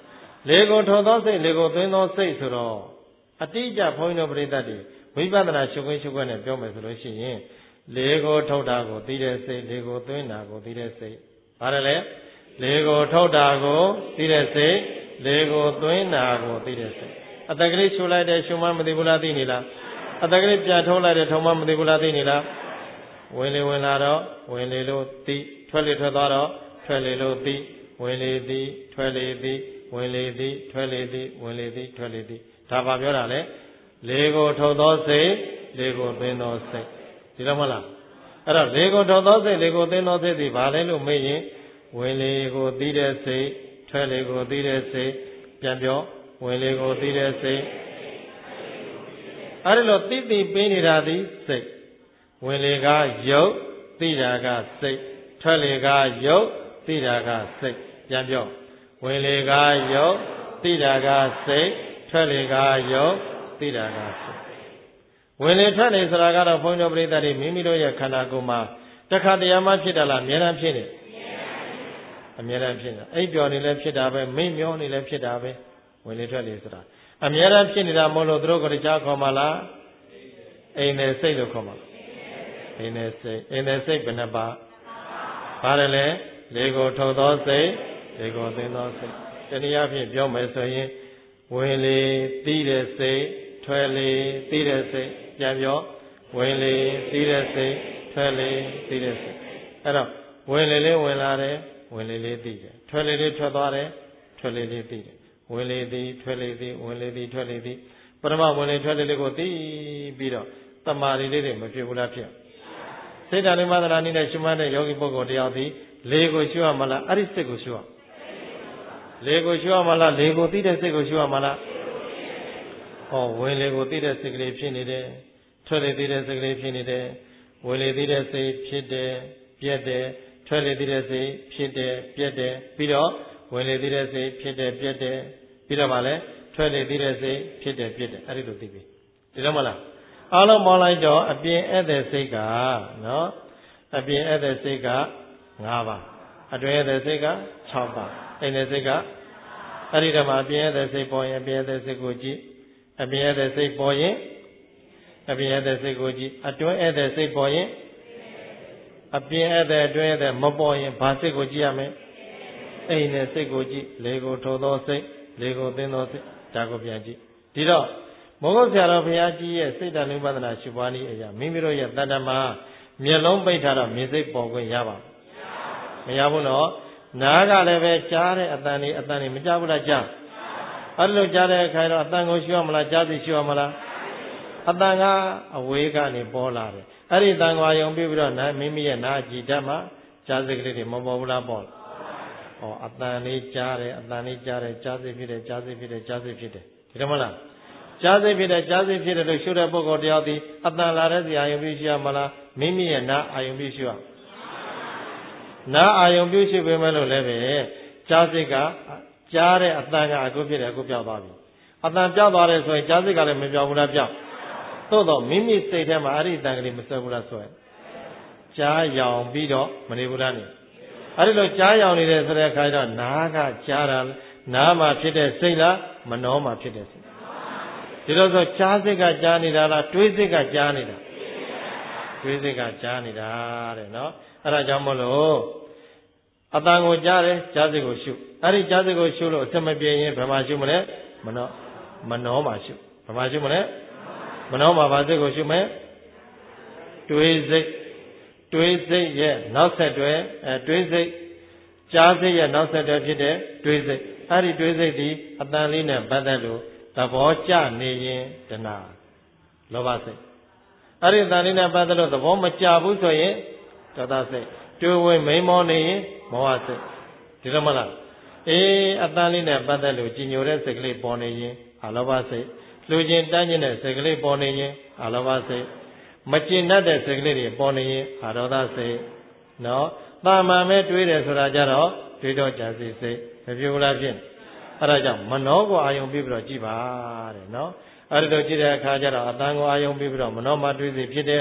လေကိုထောသောစိတ်လေကိုသွင်းသောစိတ်ဆိုတော့အတိအကျဘုန်းကြီးတို့ပရိသတ်တွေဝိပဿနာရှုခွင့်ရှုခွင့်နဲ့ပြောမယ်ဆိုလို့ရှိရင်လေကိုထုတ်တာကိုသိတဲ့စိတ်လေကိုသွင်းတာကိုသိတဲ့စိတ်ဘာလဲလဲလေကိုထုတ်တာကိုသိတဲ့စိတ်လေကိုသွင်းတာကိုသိတဲ့စိတ်အတကလေးရှုလိုက်တဲ့ရှုမှမသိဘူးလားသိနေလားအတကလေးပြန်ထုတ်လိုက်တဲ့ထုံမှမသိဘူးလားသိနေလားဝင်လေဝင်လာတော့ဝင်လေလို့သိထွက်လေထွက်သွားတော့ထွက်လေလို့သိဝင်လေသိထွက်လေသိဝင်လေသိထွက်လေသိဝင်လေသိထွက်လေသိဒါပါပြောတာလေလေကိုထုတ်သောစိတ်လေကိုသွင်းသောစိတ်ဒီလိုမဟုတ်လားအဲ့တော့လေကိုထုတ်သောစိတ်လေကိုသွင်းသောစိတ်ဒီဘာလဲလို့မေးရင်ဝင်လေကိုသိတဲ့စိတ်ထွက်လေကိုသိတဲ့စိတ်ပြန်ပြောဝင်လေကိုသိတဲ့စိတ်အဲ့ဒီလိုသိသိပေးနေတာဒီစိတ်ဝင်လေကယုတ်သိတာကစိတ်ထွက်လေကယုတ်သိတာကစိတ်ပြန်ပြောဝင်လေကယုတ်သိတာကစိတ်ထွက်လေကယုတ်သိတာကစိတ်ဝင်လေထွက်လေဆိုတာကတော့ဘုန်းကြီးတို့ပရိသတ်တွေမိမိတို့ရဲ့ခန္ဓာကိုယ်မှာတခါတရံမှဖြစ်တာလားအမြဲတမ်းဖြစ်နေအမြဲတမ်းဖြစ်နေတာအိပ်ပျော်နေလည်းဖြစ်တာပဲမိတ်မျောနေလည်းဖြစ်တာပဲဝင်လေထွက်လေဆိုတာအမြဲတမ်းဖြစ်နေတာမဟုတ်လို့သူတို့ကတရားခေါ်မှလားအိမ်နဲ့စိတ်လို့ခေါ်မှာအိမ်နဲ့စိတ်အိမ်နဲ့စိတ်ဘယ်နှပါပါတယ်လဲလေကိုထုတ်သောစိတ်လေကိုသိသောစိတ်တနည်းအားဖြင့်ပြောမယ်ဆိုရင်ဝင်လေသိတဲ့စိတ်ထွက်လေသိတဲ့စိတ်ပြန်ပြောဝင်လေသိတဲ့စိတ်ထွက်လေသိတဲ့စိတ်အဲ့တော့ဝင်လေလေးဝင်လာတယ်ဝင်လေလေးသိတယ်ထွက်လေလေးထွက်သွားတယ်ထွက်လေလေးသိတယ်ဝင်လေသည်ထွက်လေသည်ဝင်လေသည်ထွက်လေသည်ပထမဝင်လေထွက်လေလေးကိုသိပြီးတော့တမာရီလေးတွေမဖြစ်ဘူးလားဖြစ်စိတ်ဓာတ်နိမသနာနည်းနဲ့ရှုမှတ်တဲ့ယောဂီပုဂ္ဂိုလ်တယောက်သည်လေကိုရှုရမလားအဲ့ဒီစိတ်ကိုရှုရလေကိုရှုရမလားလေကိုသိတဲ့စိတ်ကိုရှုရမလားဟောဝင်လေကိုသိတဲ့စိတ်ကလေးဖြစ်နေတယ်ထွက်လေသိတဲ့စိတ်ကလေးဖြစ်နေတယ်ဝင်လေသိတဲ့စိတ်ဖြစ်တယ်ပြက်တယ်ထွက်လေသိတဲ့စိတ်ဖြစ်တယ်ပြက်တယ်ပြီးတော့ဝင်လေသိတဲ့စိတ်ဖြစ်တယ်ပြက်တယ်ပြီးတော့ဗာလဲထွက်လေသိတဲ့စိတ်ဖြစ်တယ်ပြက်တယ်အဲ့ဒီလိုသိပြီဒီလိုမလားအားလုံးပေါင်းလိုက်တော့အပြင်ဧည့်တဲ့စိတ်ကနော်အပြင်ဧည့်တဲ့စိတ်က၅ပါးအတွင်းဧည့်တဲ့စိတ်က၆ပါးအိမ်တဲ့စိတ်ကအဲ့ဒီတမှာအပြင်ဧည့်တဲ့စိတ်ပေါ်ရင်အပြင်ဧည့်တဲ့စိတ်ကိုကြည့်အပြင်ဧည့်တဲ့စိတ်ပေါ်ရင်အပြင်ဧည့်တဲ့စိတ်ကိုကြည့်အတွင်းဧည့်တဲ့စိတ်ပေါ်ရင်အပြင်ဧည့်တဲ့အတွင်းဧည့်တဲ့မပေါ်ရင်ဘာစိတ်ကိုကြည့်ရမလဲအိမ်နဲ့စိတ်ကိုကြည့်လေကိုထိုးသောစိတ်လေကိုသင်သောစိတ်ဒါကိုပြန်ကြည့်ဒီတော့မောဂုတ်ဆရာတော်ဘုရားကြီးရဲ့စိတ်ဓာတ်နုပဒနာရှုပွားနည်းအရာမိမိတို့ရဲ့တဏ္ဍမှာမျက်လုံးပိတ်ထားတော့မြင်စိတ်ပေါ်ခွင့်ရပါမရဘူးနော်နားကလည်းပဲကြားတဲ့အတန်လေးအတန်လေးမကြားဘူးလားကြားအဲ့လိုကြားတဲ့အခါတော့အတန်ကိုရှုရမလားကြားစီရှုရမလားအတန်ကအဝေးကနေပေါ်လာတယ်အဲ့ဒီတန်ကွာယုံပြီးပြီးတော့နာမိမိရဲ့နာကြည်ဓာတ်မှာကြားစိတ်ကလေးတွေမပေါ်ဘူးလားပေါ်ဩအတန်လေးကြားတယ်အတန်လေးကြားတယ်ကြားစိတ်ဖြစ်တယ်ကြားစိတ်ဖြစ်တယ်ကြားစိတ်ဖြစ်တယ်ဒီလိုမလားကြားစိတ်ဖြစ်တယ်ကြားစိတ်ဖြစ်တယ်လို့ရှုတဲ့ပုဂ္ဂိုလ်တယောက်ဒီအတန်လာတဲ့ဇာအာယုံပြုရှုရမလားမိမိရဲ့နာအာယုံပြုရှုရနာအာယုံပြုရှုပေမဲ့လို့လည်းပဲကြားစိတ်ကကြားတဲ့အတန်ကအခုဖြစ်တယ်အခုပြောက်သွားပြီအတန်ပြောက်သွားတယ်ဆိုရင်ကြားစိတ်ကလည်းမပြောက်ဘူးလားပြောက်သို့တော့မိမိစိတ်ထဲမှာအဲ့ဒီအတန်ကလေးမဆွဲဘူးလားဆွဲကြားရောင်ပြီးတော့မနေဘူးလားနေအဲ့ဒီလိုကြားရောင်နေတဲ့ဆိုတဲ့အခါကျတော့နားကကြားတာနားမှာဖြစ်တဲ့စိတ်လားမနှောမှာဖြစ်တဲ့စိတ်ဒီလိုဆိုကြားစိတ်ကကြားနေတာလားတွေးစိတ်ကကြားနေတာတွေးစိတ်ကကြားနေတာတဲ့နော်အဲ့ဒါကြောင့်မလို့အတန်ကိုကြားတယ်ကြားစိတ်ကိုရှုအဲ့ဒီကြားစိတ်ကိုရှုလို့အစမပြေရင်ဘယ်မှာရှုမလဲမနှောမနှောမှာရှုဘယ်မှာရှုမလဲမနှောမှာဘာစိတ်ကိုရှုမလဲတွေးစိတ်တွေးစိတ်ရဲ့နောက်ဆက်တွဲအဲတွေးစိတ်ကြားစိတ်ရဲ့နောက်ဆက်တွဲဖြစ်တဲ့တွေးစိတ်အဲ့ဒီတွေးစိတ်ဒီအတန်လေးနဲ့ပတ်သက်လို့သဘောကျနေရင်တဏှာလောဘစိတ်အဲ့ဒီအတန်လေးနဲ့ပတ်သက်လို့သဘောမကျဘူးဆိုရင်ဒေါသစိတ်တွေးဝင်မိန်မောနေရင်မောဟစိတ်ဒီလိုမလားအေးအတန်လေးနဲ့ပတ်သက်လို့ကြည်ညိုတဲ့စိတ်ကလေးပေါ်နေရင်အလောဘစိတ်လူချင်းတန်းကျင်တဲ့စိတ်ကလေးပေါ်နေရင်အလောဘစိတ်မကျင်တတ်တဲ့စိတ်ကလေးတွေပေါ်နေရင်အာဒေါသစိတ်နော်တာမန်ပဲတွေးတယ်ဆိုတာကြတော့တွေးတော့ကြစိတ်စိတ်မပြေဘူးလားဖြစ်အဲ့ဒါကြောင့်မနောကိုအာယုံပြီးပြီးတော့ကြည်ပါတဲ့နော်အဲ့ဒီလိုကြည့်တဲ့အခါကျတော့အတန်ကိုအာယုံပြီးပြီးတော့မနောမှာတွေးစိတ်ဖြစ်တယ်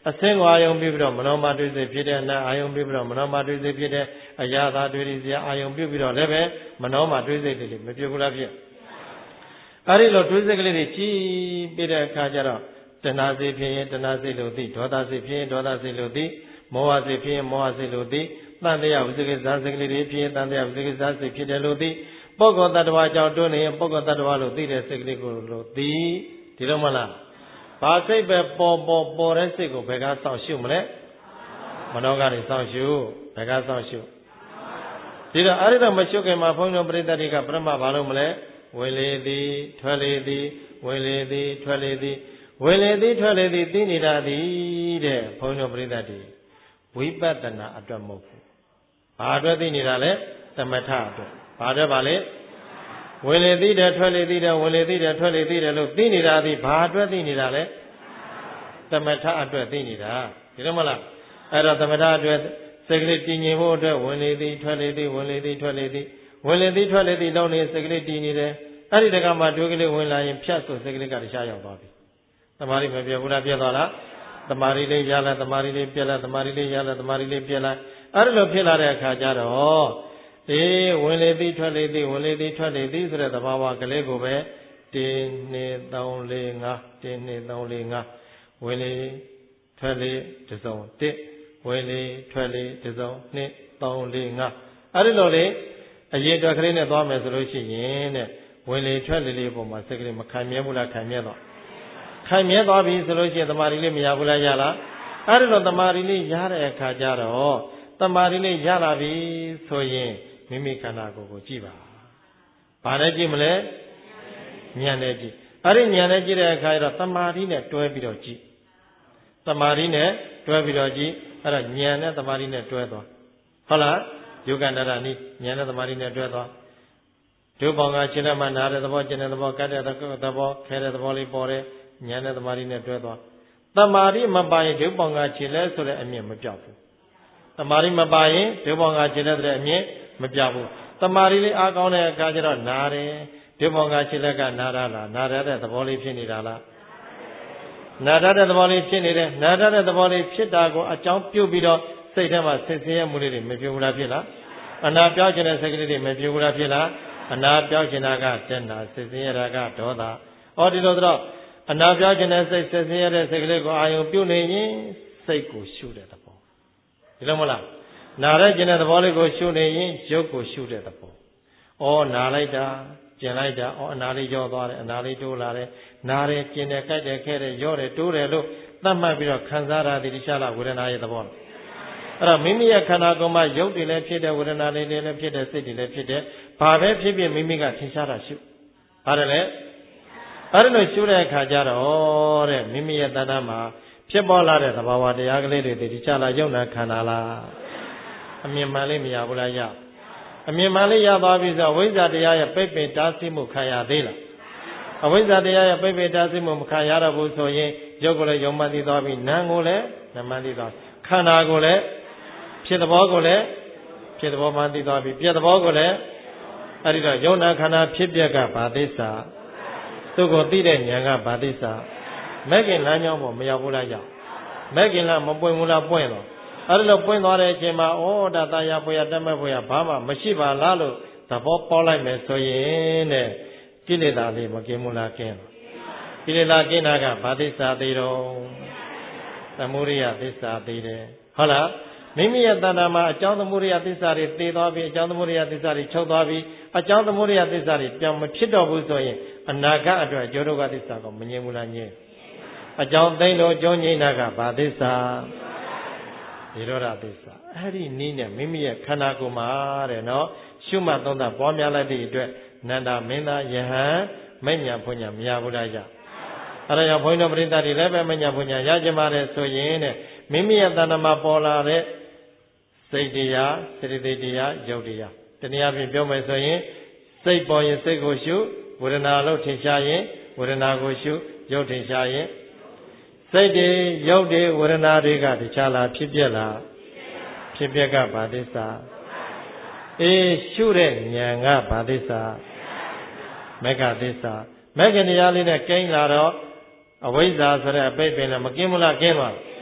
အစင်းကိုအာယုံပြုပြီးတော့မနောမတွေ့စိတ်ဖြစ်တဲ့အနာအာယုံပြုပြီးတော့မနောမတွေ့စိတ်ဖြစ်တဲ့အရာသာတွေ့ရစရာအာယုံပြုပြီးတော့လည်းပဲမနောမတွေ့စိတ်တွေမပြုတ်ဘူးလားဖြစ်အဲ့ဒီလိုတွေ့စိတ်ကလေးတွေကြီးပြီးတဲ့အခါကျတော့တဏှာစိတ်ဖြစ်ရင်တဏှာစိတ်လို့သိဒေါသစိတ်ဖြစ်ရင်ဒေါသစိတ်လို့သိမောဟစိတ်ဖြစ်ရင်မောဟစိတ်လို့သိတန်တရားဝိသေကိစ္စစိတ်ကလေးတွေဖြစ်ရင်တန်တရားဝိသေကိစ္စစိတ်ဖြစ်တယ်လို့သိပုဂ္ဂိုလ်တ attva ကြောင့်တွန်းနေရင်ပုဂ္ဂိုလ်တ attva လို့သိတဲ့စိတ်ကလေးကိုလို့သိဒီလိုမလားဘာစိတ်ပဲပေါ်ပေါ်ပေါ်တဲ့စိတ်ကိုဘယ်ကစောင့်ရှုမလဲမနောကနေစောင့်ရှုဘယ်ကစောင့်ရှုဒီတော့အဲ့ဒီတော့မရှုခင်မှာဘုန်းတော်ပရိသတ်တွေကပရမဘာလို့မလဲဝင်လေသည်ထွက်လေသည်ဝင်လေသည်ထွက်လေသည်ဝင်လေသည်ထွက်လေသည်သိနေတာသည်တဲ့ဘုန်းတော်ပရိသတ်တွေဝိပဿနာအတွက်မဟုတ်ဘူးဘာအတွက်သိနေတာလဲသမထအတွက်ဘာအတွက်ပါလဲဝင်လေသည်တဲ့ထွက်လေသည်တဲ့ဝင်လေသည်တဲ့ထွက်လေသည်တဲ့လို့သိနေတာသည်ဘာအတွက်သိနေတာလဲသမထအတွက်သိနေတာဒီလိုမလားအဲ့တော့သမထအတွက်စိတ်ကလေးတည်ငြိမ်ဖို့အတွက်ဝင်လေသည်ထွက်လေသည်ဝင်လေသည်ထွက်လေသည်ဝင်လေသည်ထွက်လေသည်လုံးနေစိတ်ကလေးတည်နေတယ်အဲ့ဒီတကမှဒုကလေးဝင်လာရင်ဖြတ်ဆိုစိတ်ကလေးကတခြားရောက်သွားပြီတမာရီမပြတ်ဘူးလားပြတ်သွားလားတမာရီလေးရလာတမာရီလေးပြက်လာတမာရီလေးရလာတမာရီလေးပြက်လာအဲ့လိုဖြစ်လာတဲ့အခါကျတော့အေးဝင်လေသည်ထွက်လေသည်ဝင်လေသည်ထွက်လေသည်ဆိုတဲ့သဘာဝကလေးကိုပဲတင်းနှစ်သုံးလေးငါးတင်းနှစ်သုံးလေးငါးဝင်လေထွက်လေတစ်စုံတစ်ဝင်လေထွက်လေတစ်စုံနှစ်သုံးလေးငါးအဲ့ဒီလိုလေအရေးအတွက်ကလေးနဲ့သွားမယ်ဆိုလို့ရှိရင်တဲ့ဝင်လေထွက်လေလေးပုံမှာစိတ်ကလေးမခံမြဲဘူးလားခံမြဲတော့ခံမြဲသွားပြီဆိုလို့ရှိရင်တမာရီလေးမရဘူးလားရလားအဲ့ဒီလိုတမာရီလေးရတဲ့အခါကျတော့တမာရီလေးရလာပြီဆိုရင်မိမိခန္ဓာကိုယ်ကိုကြည့်ပါဘာနဲ့ကြည့်မလဲဉာဏ်နဲ့ကြည့်အဲ့ဒီဉာဏ်နဲ့ကြည့်တဲ့အခါကျတော့တမာရီနဲ့တွဲပြီးတော့ကြည့်တမာရီနဲ့တွဲပြီးတော့ကြည့်အဲ့ဒါဉာဏ်နဲ့တမာရီနဲ့တွဲသွားဟုတ်လားယောဂန္တရနိဉာဏ်နဲ့တမာရီနဲ့တွဲသွားဒုပေါင်းကခြေလက်မှနားတဲ့သဘောကျင်တဲ့သဘောကတ်တဲ့သဘောခဲတဲ့သဘောလေးပေါ်တယ်ဉာဏ်နဲ့တမာရီနဲ့တွဲသွားတမာရီမပါရင်ဒုပေါင်းကခြေလက်ဆိုတဲ့အမြင်မပြောက်ဘူးတမာရီမပါရင်ဒုပေါင်းကခြေလက်ဆိုတဲ့အမြင်မပြောက်ဘူးတမာရီလေးအားကောင်းတဲ့အခါကျတော့နားတယ်ဒုပေါင်းကခြေလက်ကနားရလားနားရတဲ့သဘောလေးဖြစ်နေတာလားနာရတဲ့သဘောလေးဖြစ်နေတယ်နာရတဲ့သဘောလေးဖြစ်တာကိုအကြောင်းပြုပြီးတော့စိတ်ထဲမှာစိတ်ဆင်းရဲမှုလေးတွေမပြုတ်ဘူးလားဖြစ်လားအနာပြောက်ခြင်းတဲ့စိတ်ကလေးတွေမပြုတ်ဘူးလားဖြစ်လားအနာပြောက်ခြင်းကတဏှာစိတ်ဆင်းရဲတာကဒေါသဟောဒီလိုတော့အနာပြောက်ခြင်းတဲ့စိတ်စိတ်ဆင်းရဲတဲ့စိတ်ကလေးကိုအာယုံပြုတ်နေရင်စိတ်ကိုရှုတဲ့သဘောဒီလိုမလားနာရခြင်းတဲ့သဘောလေးကိုရှုနေရင်ရုပ်ကိုရှုတဲ့သဘောဩနာလိုက်တာကျင်လိုက်တာဩအနာလေးရောသွားတယ်အနာလေးတိုးလာတယ်နာတယ်ကျင်တယ်ကြိုက်တယ်ခဲတယ်ရောတယ်တိုးတယ်လို့သတ်မှတ်ပြီးတော့ခံစားရသည်တခြားလားဝေဒနာရဲ့သဘောလားအဲ့တော့မိမိရဲ့ခန္ဓာကိုယ်မှာရုပ်တွေလည်းဖြစ်တယ်ဝေဒနာလေးတွေလည်းဖြစ်တယ်စိတ်တွေလည်းဖြစ်တယ်ဘာပဲဖြစ်ဖြစ်မိမိကသင်ရှားတာရှုပါတယ်လေအဲ့ဒါလို့ရှုတဲ့အခါကျတော့တဲ့မိမိရဲ့တဏ္ဍာမှာဖြစ်ပေါ်လာတဲ့သဘာဝတရားကလေးတွေတခြားလားယုံနာခန္ဓာလားအမြင်မှန်လေးမရဘူးလားရအမြင်မှန်လေးရသွားပြီဆိုဝိဇ္ဇာတရားရဲ့ပိတ်ပင်တားဆီးမှုခံရသေးလားအဝိဇ္ဇာတရားရဲ့ပိတ်ပင်တားဆီးမှုမခံရတော့ဘူးဆိုရင်ရုပ်ကိုလည်းယုံမှန်သိသွားပြီနာမ်ကိုလည်းနာမ်မှန်သိသွားခန္ဓာကိုလည်းဖြစ်သဘောကိုလည်းဖြစ်သဘောမှန်သိသွားပြီပြက်သဘောကိုလည်းအဲ့ဒီတော့ယုံနာခန္ဓာဖြစ်ပြက်ကဘာသစ္စာသူ့ကိုသိတဲ့ဉာဏ်ကဘာသစ္စာမဲ့ခင်လမ်းကြောင်းပေါ်မရောက်ဘူးလားရောက်မဲ့ခင်လမ်းမပွင့်ဘူးလားပွင့်တော့အဲ့ဒီလိုပွင့်သွားတဲ့အချိန်မှာဩဒါတာယာပွေရတတ်မဲ့ပွေရဘာမှမရှိပါလားလို့သဘောပေါက်လိုက်မယ်ဆိုရင်တဲ့ကိလေသာလေးမကင်းဘူးလားကင်းကိလေသာကင်းတာကဘာသစ္စာသေးတော့သမုဒိယသစ္စာသေးတယ်ဟုတ်လားမိမိရဲ့တဏ္ဍာမှာအကြောင်းသမုဒိယသစ္စာတွေသေသွားပြီအကြောင်းသမုဒိယသစ္စာတွေချုပ်သွားပြီအကြောင်းသမုဒိယသစ္စာတွေပြန်မဖြစ်တော့ဘူးဆိုရင်အနာဂတ်အတွက်အကျိုးဒုက္ခသစ္စာကိုမငြင်းဘူးလားငြင်းအကြောင်းသိလို့အကျိုးငြိမ်းတာကဘာသစ္စာနိရောဓသစ္စာအဲ့ဒီနည်းနဲ့မိမိရဲ့ခန္ဓာကိုယ်မှာတဲ့နော်ရှုမှတ်သုံးသပ်ပွားများလိုက်တဲ့အတွက်နန္ဒမင်းသားယဟန်မဉ္ဇဉ်ဖွညာမရဘူးလားကြအဲ့ဒါကြောင့်ဘုန်းတော်ပရိသတ်တွေလည်းပဲမဉ္ဇဉ်ဖွညာရကြမှာတဲ့ဆိုရင်တဲ့မိမိရဲ့တဏ္ဍမှာပေါ်လာတဲ့စိတ်တရားစေတသိက်တရားယုတ်တရားတနည်းအားဖြင့်ပြောမယ်ဆိုရင်စိတ်ပေါ်ရင်စိတ်ကိုရှုဝေဒနာလို့ထင်ရှားရင်ဝေဒနာကိုရှုယုတ်ထင်ရှားရင်စိတ်တွေရုပ်တွေဝေဒနာတွေကတခြားလားဖြစ်ပြက်လားဖြစ်ပြက်ကဘာသစ္စာအေးရှုတဲ့ဉာဏ်ကဘာသစ္စာမဂ္ဂသစ္စာမဂ္ဂတရားလေးနဲ့ကိန်းလာတော့အဝိဇ္ဇာဆိုတဲ့အပိတ်ပင်လည်းမကင်းဘူးလားကင်းပါ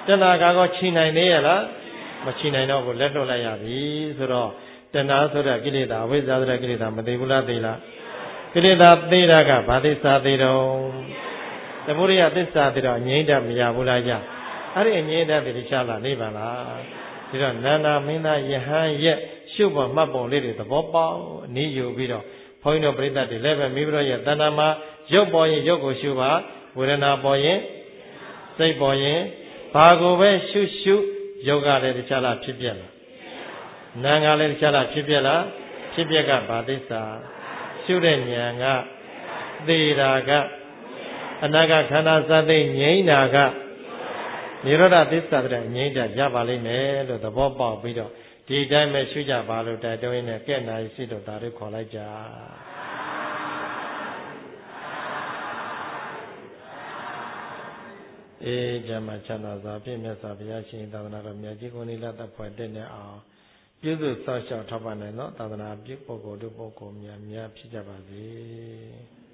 တဏှာကချီနိုင်သေးရလားမချီနိုင်တော့ဘူးလက်လွတ်လိုက်ရပြီဆိုတော့တဏှာဆိုတဲ့ကိလေသာအဝိဇ္ဇာဆိုတဲ့ကိလေသာမသိဘူးလားသိလားကိလေသာသိတာကဘာသစ္စာသိတော့သမုဒယသစ္စာသိတော့ငြိမ့်တတ်မရဘူးလားကြအဲ့ဒီအငြိမ့်တတ်တဲ့ချလာနေပါလားဒီတော့နန္ဒမင်းသားယဟန်ရဲ့ရှုပ်ပေါ်မှတ်ပုံလေးတွေသဘောပေါက်အနည်းယူပြီးတော့ဘုန်းကြီးတို့ပြိဿတွေလည်းပဲမိဘတို့ရဲ့တဏ္ဍာမှာရုပ်ပေါ်ရင်ရုပ်ကိုရှုပါဝေဒနာပေါ်ရင်စိတ်ပေါ်ရင်ဘာကိုပဲရှုရှုရုပ်ကလည်းတခြားလားဖြစ်ပြက်လားနာမ်ကလည်းတခြားလားဖြစ်ပြက်လားဖြစ်ပြက်ကဘာသစ္စာရှုတဲ့ဉာဏ်ကသေတာကအနာဂတ်ခန္ဓာစသိငြိမ့်တာကနိရောဓသစ္စာတဲ့ငြိမ့်တာရပါလိမ့်မယ်လို့သဘောပေါက်ပြီးတော့ဒီတိုင်းပဲရှုကြပါလို့တိုက်တွန်းနေကဲ့နာရှိတော့ဒါတွေခေါ်လိုက်ကြအေးကြမှာချမ်းသာစွာပြည့်မြတ်စွာဘုရားရှင်သာသနာတော်မြတ်ကြီးကိုနိလတ်တပ်ဖွဲ့တဲ့နဲ့အောင်ပြုစုစောင့်ရှောက်ထောက်ပံ့နိုင်သောသာသနာပြုပုဂ္ဂိုလ်တို့ပုဂ္ဂိုလ်များများဖြစ်ကြပါစေ